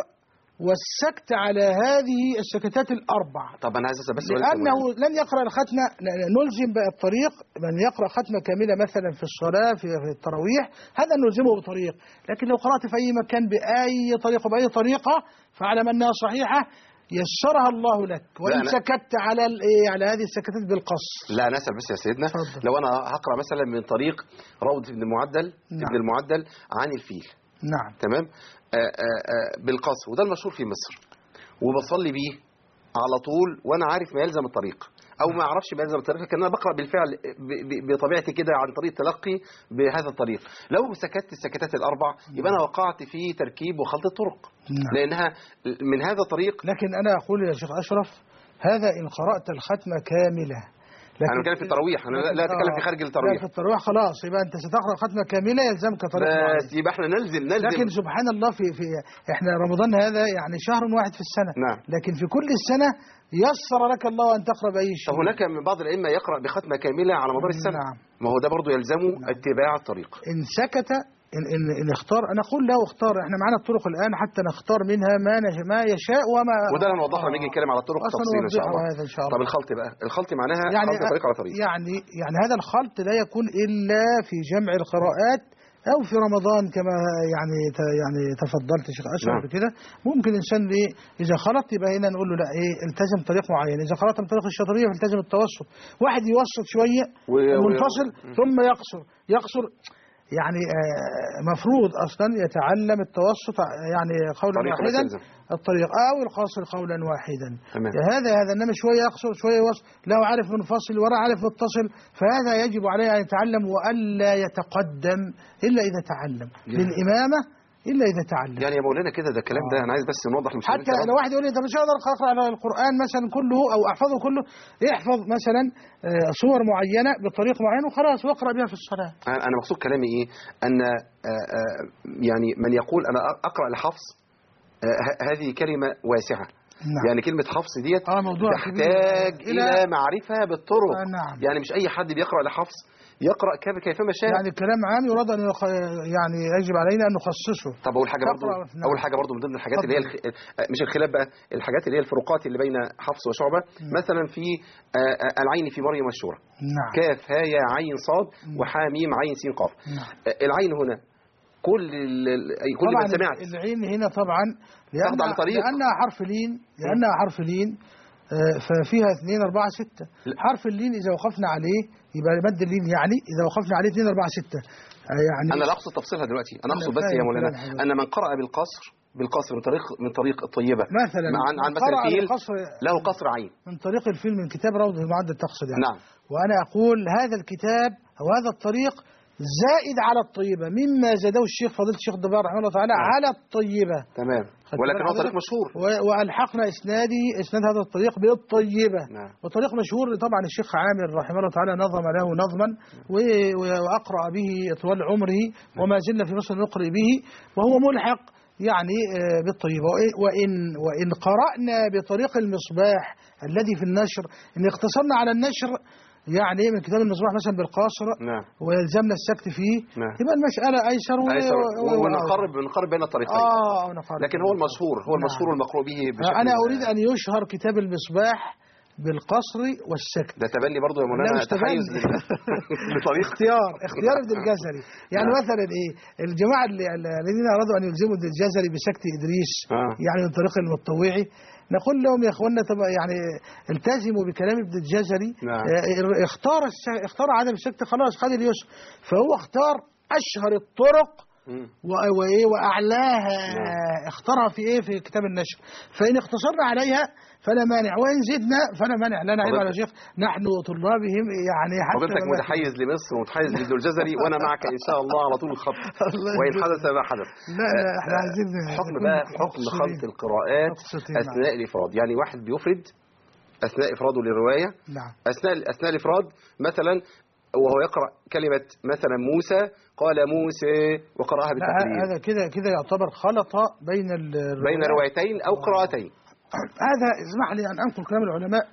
والسكت على هذه السكتات الأربع. طب أنا عايز بس لأنه لن يقرأ الختمة، نلزم بقى الطريق من يقرأ ختمة كاملة مثلا في الصلاة في التراويح، هذا نلزمه بطريق. لكن لو قرأت في أي مكان بأي طريقة بأي طريقة فاعلم أنها صحيحة يسرها الله لك، وإن سكت على على هذه السكتات بالقصر. لا أنا أسأل بس يا سيدنا، فضل. لو أنا هقرأ مثلا من طريق روضة ابن المعدل، نعم. ابن المعدل عن الفيل، نعم، تمام، آآ آآ بالقصر، وده المشهور في مصر، وبصلي بيه على طول وانا عارف ما يلزم الطريق او ما اعرفش ما يلزم الطريق، لكن انا بقرا بالفعل بطبيعتي كده عن طريق التلقي بهذا الطريق. لو سكت السكتات الاربع يبقى انا وقعت في تركيب وخلط الطرق، لانها من هذا الطريق. لكن انا اقول يا شيخ اشرف، هذا ان قرات الختمه كامله. أنا بتكلم في التراويح، أنا لا أتكلم في خارج التراويح. لا في التراويح خلاص يبقى أنت ستقرأ ختمة كاملة يلزمك طريق معين. بس يبقى إحنا نلزم نلزم. لكن سبحان الله في في إحنا رمضان هذا يعني شهر واحد في السنة. نعم. لكن في كل السنة يسر لك الله أن تقرأ بأي شيء. طب هناك من بعض الأئمة يقرأ بختمة كاملة على مدار السنة. نعم. ما هو ده برضه يلزمه نعم. اتباع الطريق. إن سكت إن إن, إن اختار، أنا أقول له اختار، إحنا معنا الطرق الآن حتى نختار منها ما ما يشاء وما. وده هنوضحه لما نيجي نتكلم على الطرق تفصيلا إن شاء الله. هذا إن شاء الله. طب الخلط بقى، الخلط معناها يعني خلط طريق على طريق. يعني يعني هذا الخلط لا يكون إلا في جمع القراءات أو في رمضان كما يعني يعني تفضلت شيخ أشرف نعم. كده ممكن إنسان إذا خلط يبقى هنا نقول له لا إيه التزم طريق معين، إذا خلط من طريق الشاطبية فالتزم التوسط، واحد يوسط شوية منفصل ثم يقصر يقصر يعني مفروض أصلا يتعلم التوسط يعني قولا واحدا الطريق أو القاصر قولا واحدا. هذا هذا إنما شوية يقصر شوية يوسط، له عارف منفصل وراء عارف متصل، فهذا يجب عليه أن يتعلم وألا يتقدم إلا إذا تعلم للإمامة إلا إذا تعلم. يعني يا مولانا كده ده الكلام ده أنا عايز بس نوضح للمشاهدين. حتى لو واحد يقول لي طب مش هقدر أقرأ على القرآن مثلا كله أو أحفظه كله، احفظ مثلا صور معينة بطريقة معينة وخلاص واقرأ بها في الصلاة. أنا مقصود كلامي إيه؟ أن يعني من يقول أنا أقرأ لحفظ هذه كلمة واسعة. نعم. يعني كلمة حفظ ديت آه تحتاج إلى معرفة بالطرق. آه نعم. يعني مش أي حد بيقرأ لحفظ يقرأ كيفما شاء. يعني الكلام عام يراد أن يخ... يعني يجب علينا أن نخصصه. طب أول حاجة برضو نعم. أول حاجة برضو من ضمن الحاجات طب. اللي هي الخ... مش الخلاف بقى، الحاجات اللي هي الفروقات اللي بين حفص وشعبة. نعم. مثلا في العين في مريم والشورى. نعم. كاف ها يا عين صاد وحا ميم عين سين قاف. نعم. العين هنا كل ال... كل ما سمعت العين هنا طبعا لأنها, لأنها حرف لين لأنها حرف لين ففيها اثنين أربعة ستة. حرف اللين إذا وقفنا عليه يبقى مد اللين، يعني إذا وقفنا عليه اثنين أربعة ستة. يعني أنا لا أقصد تفصيلها دلوقتي، أنا أقصد بس يا مولانا أن من قرأ بالقصر بالقصر من طريق من طريق الطيبة مثلا عن عن مثلا الفيل له قصر عين من طريق الفيل من كتاب روضة المعدل تقصد يعني. نعم. وأنا أقول هذا الكتاب أو هذا الطريق زائد على الطيبة مما زاده الشيخ فضيلة الشيخ الضبار رحمه الله تعالى نعم. على الطيبة. تمام. ولكن هو طريق مشهور والحقنا اسنادي اسناد هذا الطريق بالطيبة. نعم. وطريق مشهور طبعا الشيخ عامر رحمه الله تعالى نظم له نظما وأقرأ به طوال عمره وما زلنا في مصر نقرأ به، وهو ملحق يعني بالطيبة. وإن وإن قرأنا بطريق المصباح الذي في النشر، إن اقتصرنا على النشر يعني من كتاب المصباح مثلا بالقاصر، نعم. ويلزمنا السكت فيه، نعم. يبقى المسألة أيسر، أيسر ونقرب ونقرب بين الطريقين. آه لكن هو المشهور هو المشهور نعم. المقروء به بشكل. أنا أريد أن يشهر كتاب المصباح بالقصر والسكت. ده تبني برضه يا مولانا تحيز لطريق اختيار اختيار ابن الجزري. يعني نعم. مثلا ايه الجماعه الذين ارادوا ان يلزموا ابن الجزري بسكت ادريس آه. يعني من طريق المتطوعي، نقول لهم يا اخوانا يعني التزموا بكلام ابن الجزري. نعم. اختار اختار عدم السكت، خلاص خد اليسر، فهو اختار اشهر الطرق وايه واعلاها. نعم. اختارها في ايه في كتاب النشر، فان اختصرنا عليها فلا مانع، وان زدنا فلا مانع. لا نعيب على شيخ، نحن طلابهم يعني. حتى حضرتك متحيز لمصر ومتحيز لابن الجزري، وانا معك ان شاء الله على طول الخط وان حدث ما حدث. لا لا احنا عايزين حكم بقى حكم خلط القراءات اثناء الافراد. يعني واحد بيفرد اثناء افراده للروايه. نعم. اثناء اثناء الافراد مثلا وهو يقرأ كلمة مثلا موسى، قال موسى وقرأها بالتقرير. هذا كده كده يعتبر خلط بين بين روايتين أو قراءتين. هذا اسمح لي أن أنقل كلام العلماء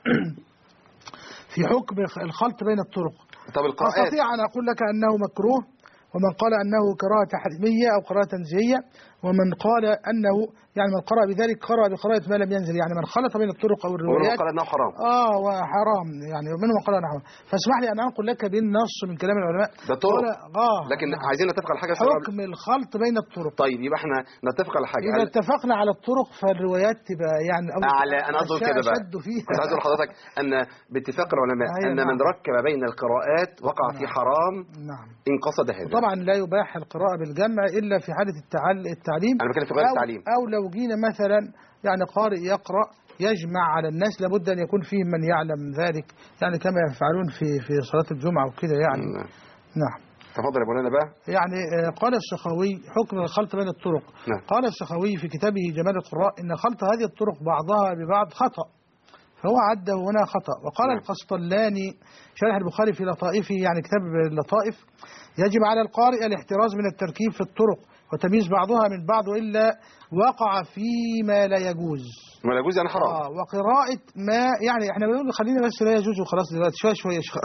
في حكم الخلط بين الطرق. طب القراءات أستطيع أن أقول لك أنه مكروه، ومن قال أنه قراءة تحريمية أو قراءة تنزيهية، ومن قال أنه يعني من قرأ بذلك قرأ بقراءة ما لم ينزل، يعني من خلط بين الطرق أو الروايات. ومن قال أنه حرام. آه وحرام يعني، ومن قال أنه حرام. فاسمح لي أن أنقل لك بالنص من كلام العلماء. ده طرق. آه لكن عايزين نتفق على حاجة. حكم الخلط بين الطرق. طيب يبقى احنا نتفق على حاجة. إذا اتفقنا على الطرق فالروايات تبقى يعني أعلى. أنا أقول كده بقى. كنت عايز أقول لحضرتك أن باتفاق العلماء أن من ركب بين القراءات وقع في حرام. نعم. إن قصد هذا. طبعا لا يباح القراءة بالجمع إلا في حالة التعليم. أنا بتكلم في غير التعليم. أو لو جينا مثلا يعني قارئ يقرأ يجمع على الناس، لابد أن يكون فيهم من يعلم ذلك، يعني كما يفعلون في في صلاة الجمعة وكده يعني. نعم. نعم. تفضل يا مولانا بقى. يعني قال السخاوي حكم الخلط بين الطرق. نعم. قال السخاوي في كتابه جمال القراء إن خلط هذه الطرق بعضها ببعض خطأ، فهو عده هنا خطأ. وقال نعم. القسطلاني شارح البخاري في لطائفه، يعني كتاب اللطائف، يجب على القارئ الاحتراز من التركيب في الطرق وتمييز بعضها من بعض، وإلا وقع فيما لا يجوز. ما لا يجوز يعني حرام. آه وقراءة ما يعني احنا بنقول خلينا بس لا يجوز وخلاص دلوقتي شوية شوية شوية.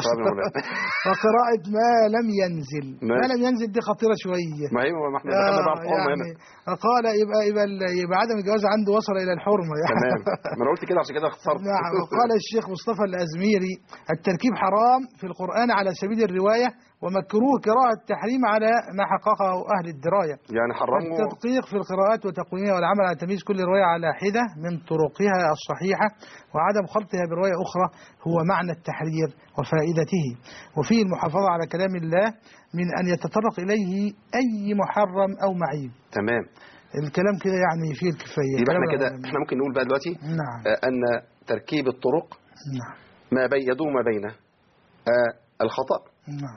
وقراءة ما لم ينزل. ما, ما لم ينزل دي خطيرة شوية. ما هي ما احنا دخلنا بقى في حرمة يعني هنا. قال يبقى يبقى يبقى عدم الجواز عنده وصل إلى الحرمة يعني. تمام. ما انا قلت كده عشان كده اختصرت. نعم. وقال الشيخ مصطفى الأزميري التركيب حرام في القرآن على سبيل الرواية، ومكروه قراءة التحريم على ما حققه أهل الدراية. يعني حرموا التدقيق في القراءات وتقويمها والعمل على تمييز كل رواية على حدة من طرقها الصحيحة، وعدم خلطها برواية أخرى هو معنى التحرير وفائدته، وفيه المحافظة على كلام الله من أن يتطرق إليه أي محرم أو معيب. تمام. الكلام كده يعني فيه الكفاية. يبقى احنا كده احنا ممكن نقول بقى دلوقتي نعم. أن تركيب الطرق نعم. ما بي يدوم ما بين الخطأ نعم.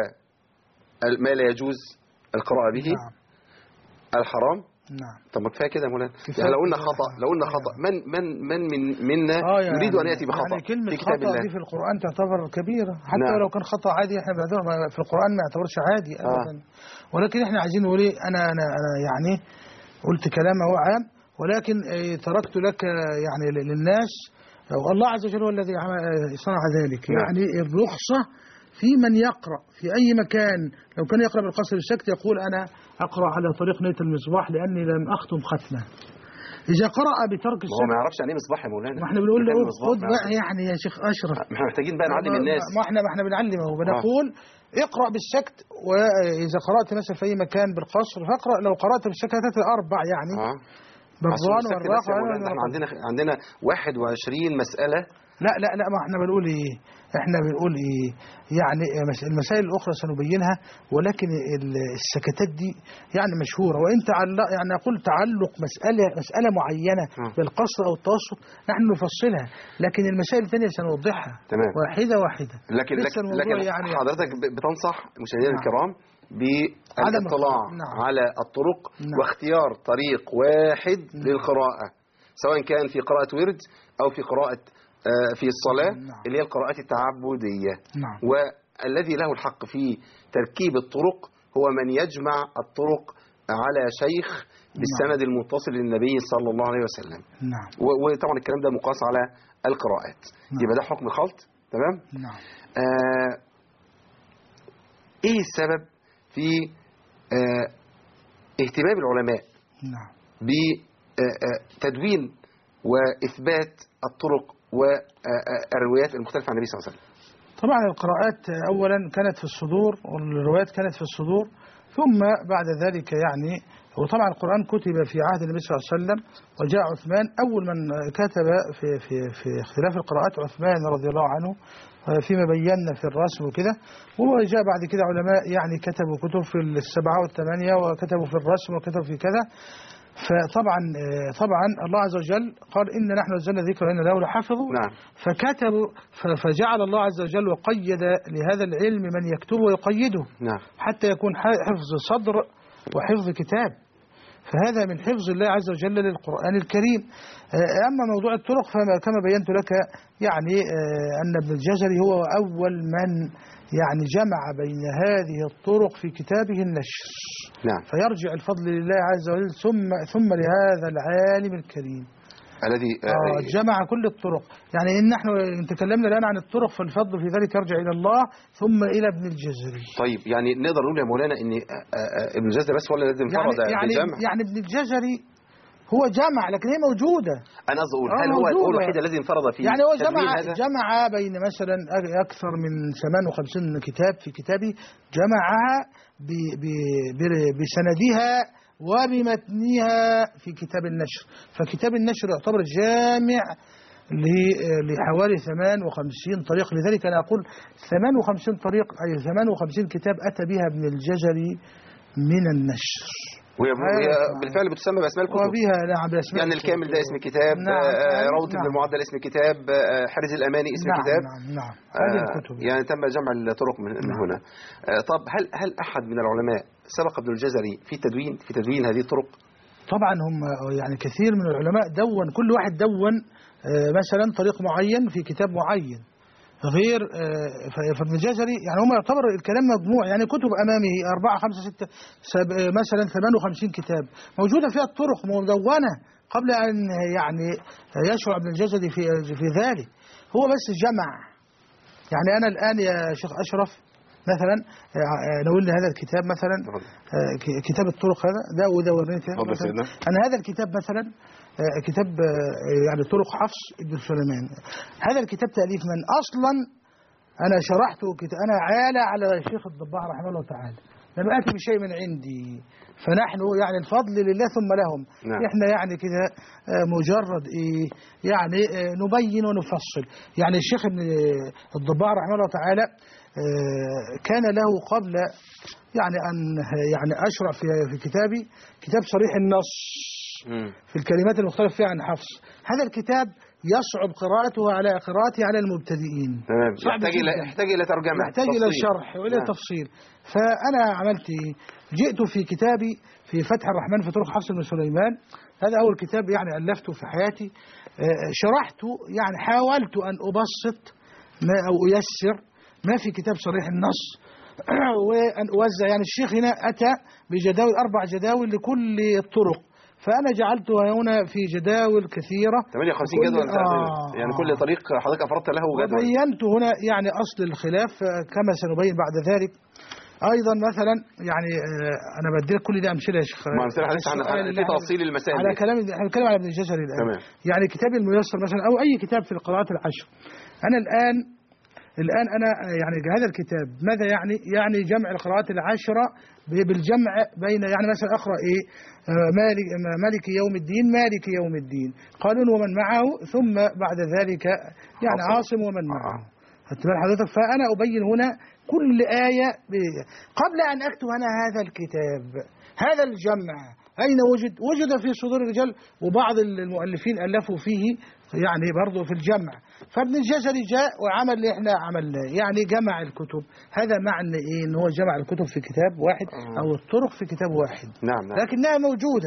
وما لا يجوز القراءة به. نعم. الحرام. نعم. طب ما كفايه كده يا مولانا. يعني لو قلنا خطأ لو قلنا خطأ من من من من منا آه يعني يريد ان ياتي بخطأ يعني كلمة في كتاب خطأ الله دي في القرآن تعتبر كبيرة، حتى نعم. لو كان خطأ عادي احنا بنعتبر في القرآن ما يعتبرش عادي ابدا. آه. ولكن احنا عايزين نقول ايه، انا انا انا يعني قلت كلام هو عام، ولكن اه تركت لك يعني للناس، الله عز وجل هو الذي صنع ذلك. نعم. يعني الرخصة في من يقرأ في أي مكان، لو كان يقرأ بالقصر السكت يقول أنا أقرأ على طريق نية المصباح لأني لم أختم ختمة. إذا قرأ بترك السكت هو ما يعرفش يعني مصباح يا مولانا. ما احنا بنقول له خد بقى يعني يا شيخ أشرف، ما احنا محتاجين بقى نعلم الناس. ما احنا ما احنا بنعلمه بنقول آه. اقرأ بالسكت، وإذا قرأت مثلا في أي مكان بالقصر فاقرأ، لو قرأت بالسكت هتلاقي أربع يعني آه. بالظان والراء. احنا عندنا عندنا واحد وعشرين مسألة. لا لا لا ما احنا بنقول ايه، احنا بنقول ايه يعني المسائل الاخرى سنبينها، ولكن السكتات دي يعني مشهوره، وانت يعني اقول تعلق مساله مساله معينه بالقصر او التوسط نحن نفصلها، لكن المسائل الثانيه سنوضحها تمام. واحده واحده. لكن لكن, لكن يعني حضرتك بتنصح مشاهدينا نعم. الكرام بالاطلاع نعم. على الطرق نعم. واختيار طريق واحد نعم. للقراءه، سواء كان في قراءه ورد او في قراءه في الصلاة نعم. اللي هي القراءات التعبدية نعم. والذي له الحق في تركيب الطرق هو من يجمع الطرق على شيخ بالسند المتصل للنبي صلى الله عليه وسلم. نعم. وطبعا الكلام ده مقاس على القراءات. نعم. يبقى ده حكم الخلط. تمام. نعم. آه ايه السبب في آه اهتمام العلماء نعم. بتدوين وإثبات الطرق والروايات المختلفة عن النبي صلى الله عليه وسلم؟ طبعا القراءات أولا كانت في الصدور والروايات كانت في الصدور، ثم بعد ذلك يعني وطبعا القرآن كتب في عهد النبي صلى الله عليه وسلم، وجاء عثمان أول من كتب في في في اختلاف القراءات عثمان رضي الله عنه فيما بينا في الرسم وكده، وجاء بعد كده علماء يعني كتبوا كتب في السبعة والثمانية وكتبوا في الرسم وكتبوا في كذا. فطبعا طبعا الله عز وجل قال إن نحن نزلنا الذكر وإنا له لحافظون. نعم. فكتبوا فجعل الله عز وجل وقيد لهذا العلم من يكتبه ويقيده. نعم. حتى يكون حفظ صدر وحفظ كتاب، فهذا من حفظ الله عز وجل للقرآن الكريم. أما موضوع الطرق فكما بينت لك يعني أن ابن الجزري هو أول من يعني جمع بين هذه الطرق في كتابه النشر. نعم. فيرجع الفضل لله عز وجل ثم ثم لهذا العالم الكريم الذي آه جمع كل الطرق. يعني إن نحن تكلمنا الآن عن الطرق فالفضل في ذلك يرجع إلى الله ثم إلى ابن الجزري. طيب يعني نقدر نقول يا مولانا إن ابن الجزري بس ولا لازم يعني فرض يعني بجمع؟ يعني ابن الجزري هو جمع لكن هي موجودة. أنا قصدي أقول آه هل هو هو الوحيد الذي انفرد فيه؟ يعني هو جمع هذا؟ جمع بين مثلا أكثر من ثمانية وخمسين كتاب في كتابه، جمعها ب ب ب بسندها وبمتنها في كتاب النشر. فكتاب النشر يعتبر جامع لحوالي ثمانية وخمسين طريق، لذلك أنا أقول ثمانية وخمسين طريق أي ثمانية وخمسين كتاب أتى بها ابن الجزري من النشر، وهي بالفعل بتسمى باسماء الكتب. وبها نعم باسماء يعني الكامل ده اسم كتاب، نعم. روضة نعم. ابن المعدل اسم كتاب، حرز الأماني اسم نعم. كتاب. نعم نعم هذه آه الكتب يعني تم جمع الطرق من, من هنا. آه طب هل هل أحد من العلماء سبق ابن الجزري في تدوين في تدوين هذه الطرق؟ طبعا هم يعني كثير من العلماء دون، كل واحد دون آه مثلا طريق معين في كتاب معين غير فابن الجزري. يعني هم يعتبر الكلام مجموع، يعني كتب أمامه أربعة خمسة ستة مثلا ثمانية وخمسين كتاب موجودة فيها الطرق مدونة قبل أن يعني يشرع ابن الجزري في في ذلك. هو بس جمع. يعني أنا الآن يا شيخ أشرف مثلا نقول لي هذا الكتاب مثلا كتاب الطرق هذا ده وده وريني أنا هذا الكتاب مثلا كتاب يعني طرق حفص ابن سليمان. هذا الكتاب تأليف من أصلا أنا شرحته، أنا عالة على الشيخ الضباع رحمه الله تعالى، لم أتي بشيء من عندي، فنحن يعني الفضل لله ثم لهم. نعم. إحنا يعني كده مجرد إيه يعني نبين ونفصل. يعني الشيخ ابن الضباع رحمه الله تعالى كان له قبل يعني أن يعني أشرع في في كتابي كتاب صريح النص في الكلمات المختلفة فيها عن حفص. هذا الكتاب يصعب قراءته على قراءته على المبتدئين. تمام. يحتاج إلى يحتاج إلى ترجمة، يحتاج إلى شرح وإلى نعم. تفصيل. فأنا عملت جئت في كتابي في فتح الرحمن في طرق حفص بن سليمان، هذا أول كتاب يعني ألفته في حياتي، شرحته يعني حاولت أن أبسط ما أو أيسر ما في كتاب صريح النص وأن أوزع. يعني الشيخ هنا أتى بجداول أربع جداول لكل الطرق، فأنا جعلتها هنا في جداول كثيرة ثمانية وخمسين جدول. آه يعني كل طريق حضرتك أفردت له جدول. وبينت هنا يعني أصل الخلاف كما سنبين بعد ذلك. أيضا مثلا يعني أنا بدي لك كل دي أمثلة يا شيخ. ما أمثلة حديث عن في تفاصيل المسائل على كلام احنا بنتكلم على ابن الجزري الآن. تمام. يعني كتاب الميسر مثلا أو أي كتاب في القراءات العشر. أنا الآن الآن أنا يعني هذا الكتاب ماذا يعني؟ يعني جمع القراءات العشرة بالجمع بين يعني مثلا أقرأ إيه مالك مالك يوم الدين مالك يوم الدين قالون ومن معه ثم بعد ذلك يعني عاصم ومن معه. هتبان حضرتك. فأنا أبين هنا كل آية قبل أن أكتب أنا هذا الكتاب. هذا الجمع أين وجد؟ وجد في صدور الرجال، وبعض المؤلفين ألفوا فيه يعني برضه في الجمع. فابن الجزري جاء وعمل اللي احنا عملناه، يعني جمع الكتب. هذا معنى ايه؟ ان هو جمع الكتب في كتاب واحد او الطرق في كتاب واحد. نعم نعم. لكنها موجودة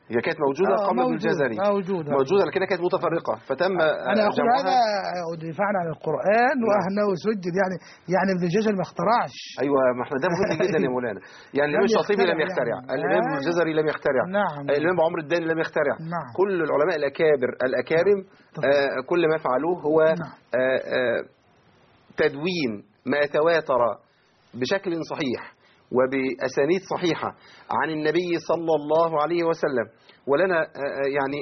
هي كانت موجودة آه قبل ابن الجزري، موجودة موجودة لكنها كانت متفرقة فتم أنا أقول جمعها. هذا دفاعا عن القرآن وأنه سجل، يعني يعني ابن الجزري ما اخترعش. أيوة، ما احنا ده مهم جدا يا مولانا. يعني الإمام الشاطبي لم يخترع، يعني. الإمام ابن الجزري لم يخترع، نعم. الإمام عمرو الداني لم يخترع. نعم. كل العلماء الأكابر الأكارم آه كل ما فعلوه هو نعم. آه آه تدوين ما تواتر بشكل صحيح وبأسانيد صحيحة عن النبي صلى الله عليه وسلم. ولنا يعني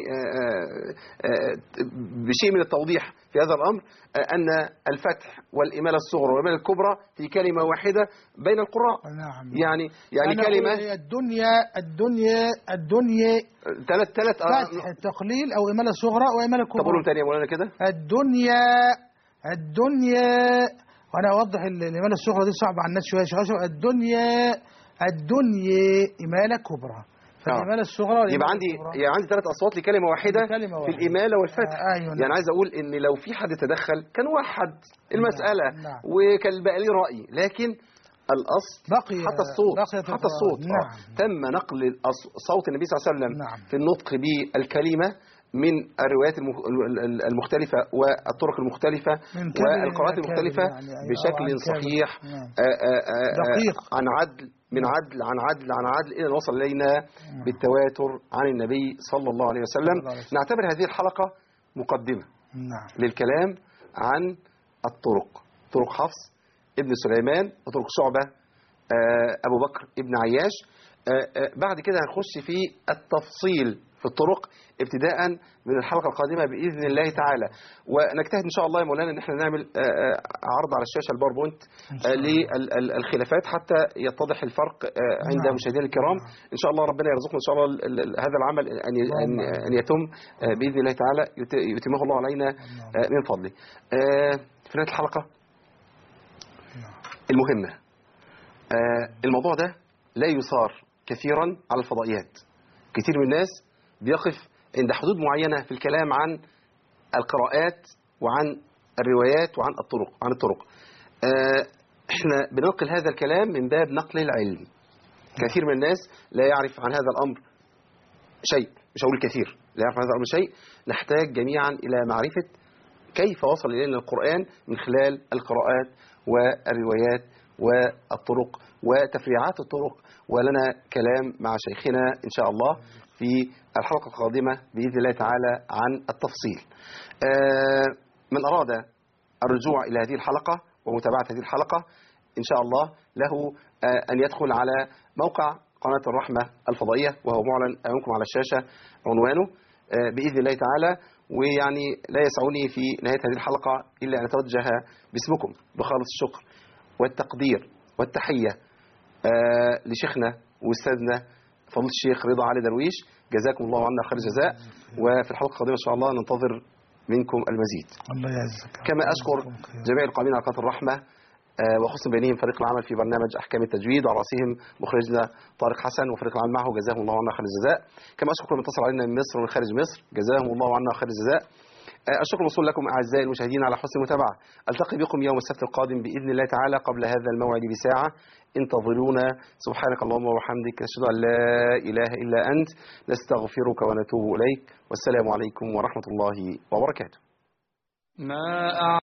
بشيء من التوضيح في هذا الأمر أن الفتح والإمالة الصغرى والإمالة الكبرى في كلمة واحدة بين القراء. نعم. يعني يعني كلمة الدنيا الدنيا الدنيا ثلاث ثلاث فتح تقليل أو إمالة صغرى وإمالة كبرى. تقولهم تاني يا مولانا كده. الدنيا الدنيا وأنا أوضح الإمالة الصغرى دي صعبة على الناس شوية شوية. الدنيا الدنيا إمالة كبرى. فالإمالة الصغرى يبقى عندي يعني عندي ثلاث أصوات لكلمة واحدة كلمة في الإمالة والفتح. آه أيوة. يعني عايز أقول إن لو في حد تدخل كان وحد المسألة. نعم. نعم. وكان بقى ليه رأي، لكن الأصل بقي حتى الصوت حتى الصوت نعم. آه. تم نقل صوت النبي صلى الله عليه وسلم نعم. في النطق بالكلمة من الروايات المختلفة والطرق المختلفة والقراءات المختلفة يعني بشكل صحيح آآ آآ عن عدل من عدل عن عدل عن عدل إلى أن وصل إلينا بالتواتر عن النبي صلى الله عليه وسلم. نعتبر هذه الحلقة مقدمة نعم. للكلام عن الطرق، طرق حفص ابن سليمان وطرق شعبة أبو بكر ابن عياش. بعد كده هنخش في التفصيل في الطرق ابتداء من الحلقة القادمة بإذن الله تعالى. ونجتهد إن شاء الله يا مولانا إن احنا نعمل عرض على الشاشة الباوربوينت للخلافات حتى يتضح الفرق عند مشاهدينا الكرام. إن شاء الله ربنا يرزقنا إن شاء الله هذا العمل أن أن يتم بإذن الله تعالى، يتمه الله علينا من فضله. في نهاية الحلقة المهمة، الموضوع ده لا يثار كثيرا على الفضائيات. كثير من الناس بيقف عند حدود معينة في الكلام عن القراءات وعن الروايات وعن الطرق عن الطرق. احنا بننقل هذا الكلام من باب نقل العلم. كثير من الناس لا يعرف عن هذا الأمر شيء، مش هقول كثير، لا يعرف عن هذا الأمر شيء. نحتاج جميعا إلى معرفة كيف وصل إلينا القرآن من خلال القراءات والروايات والطرق وتفريعات الطرق. ولنا كلام مع شيخنا إن شاء الله في الحلقة القادمة بإذن الله تعالى عن التفصيل. من أراد الرجوع إلى هذه الحلقة ومتابعة هذه الحلقة إن شاء الله له أن يدخل على موقع قناة الرحمة الفضائية، وهو معلن أمامكم على الشاشة عنوانه بإذن الله تعالى. ويعني لا يسعني في نهاية هذه الحلقة إلا أن أتوجه باسمكم بخالص الشكر والتقدير والتحية لشيخنا وأستاذنا فضيلة الشيخ رضا علي درويش، جزاكم الله عنا خير الجزاء. وفي الحلقة القادمة إن شاء الله ننتظر منكم المزيد. الله يعزك. كما أشكر جميع القائمين على قناة الرحمة وخصوصا بينهم فريق العمل في برنامج أحكام التجويد وعلى رأسهم مخرجنا طارق حسن وفريق العمل معه، جزاهم الله عنا خير الجزاء. كما أشكر من اتصل علينا من مصر ومن خارج مصر، جزاهم الله عنا خير الجزاء. الشكر موصول لكم أعزائي المشاهدين على حسن المتابعة. ألتقي بكم يوم السبت القادم بإذن الله تعالى قبل هذا الموعد بساعة. انتظرونا. سبحانك اللهم وبحمدك، نشهد أن لا إله إلا أنت، نستغفرك ونتوب إليك. والسلام عليكم ورحمة الله وبركاته. ما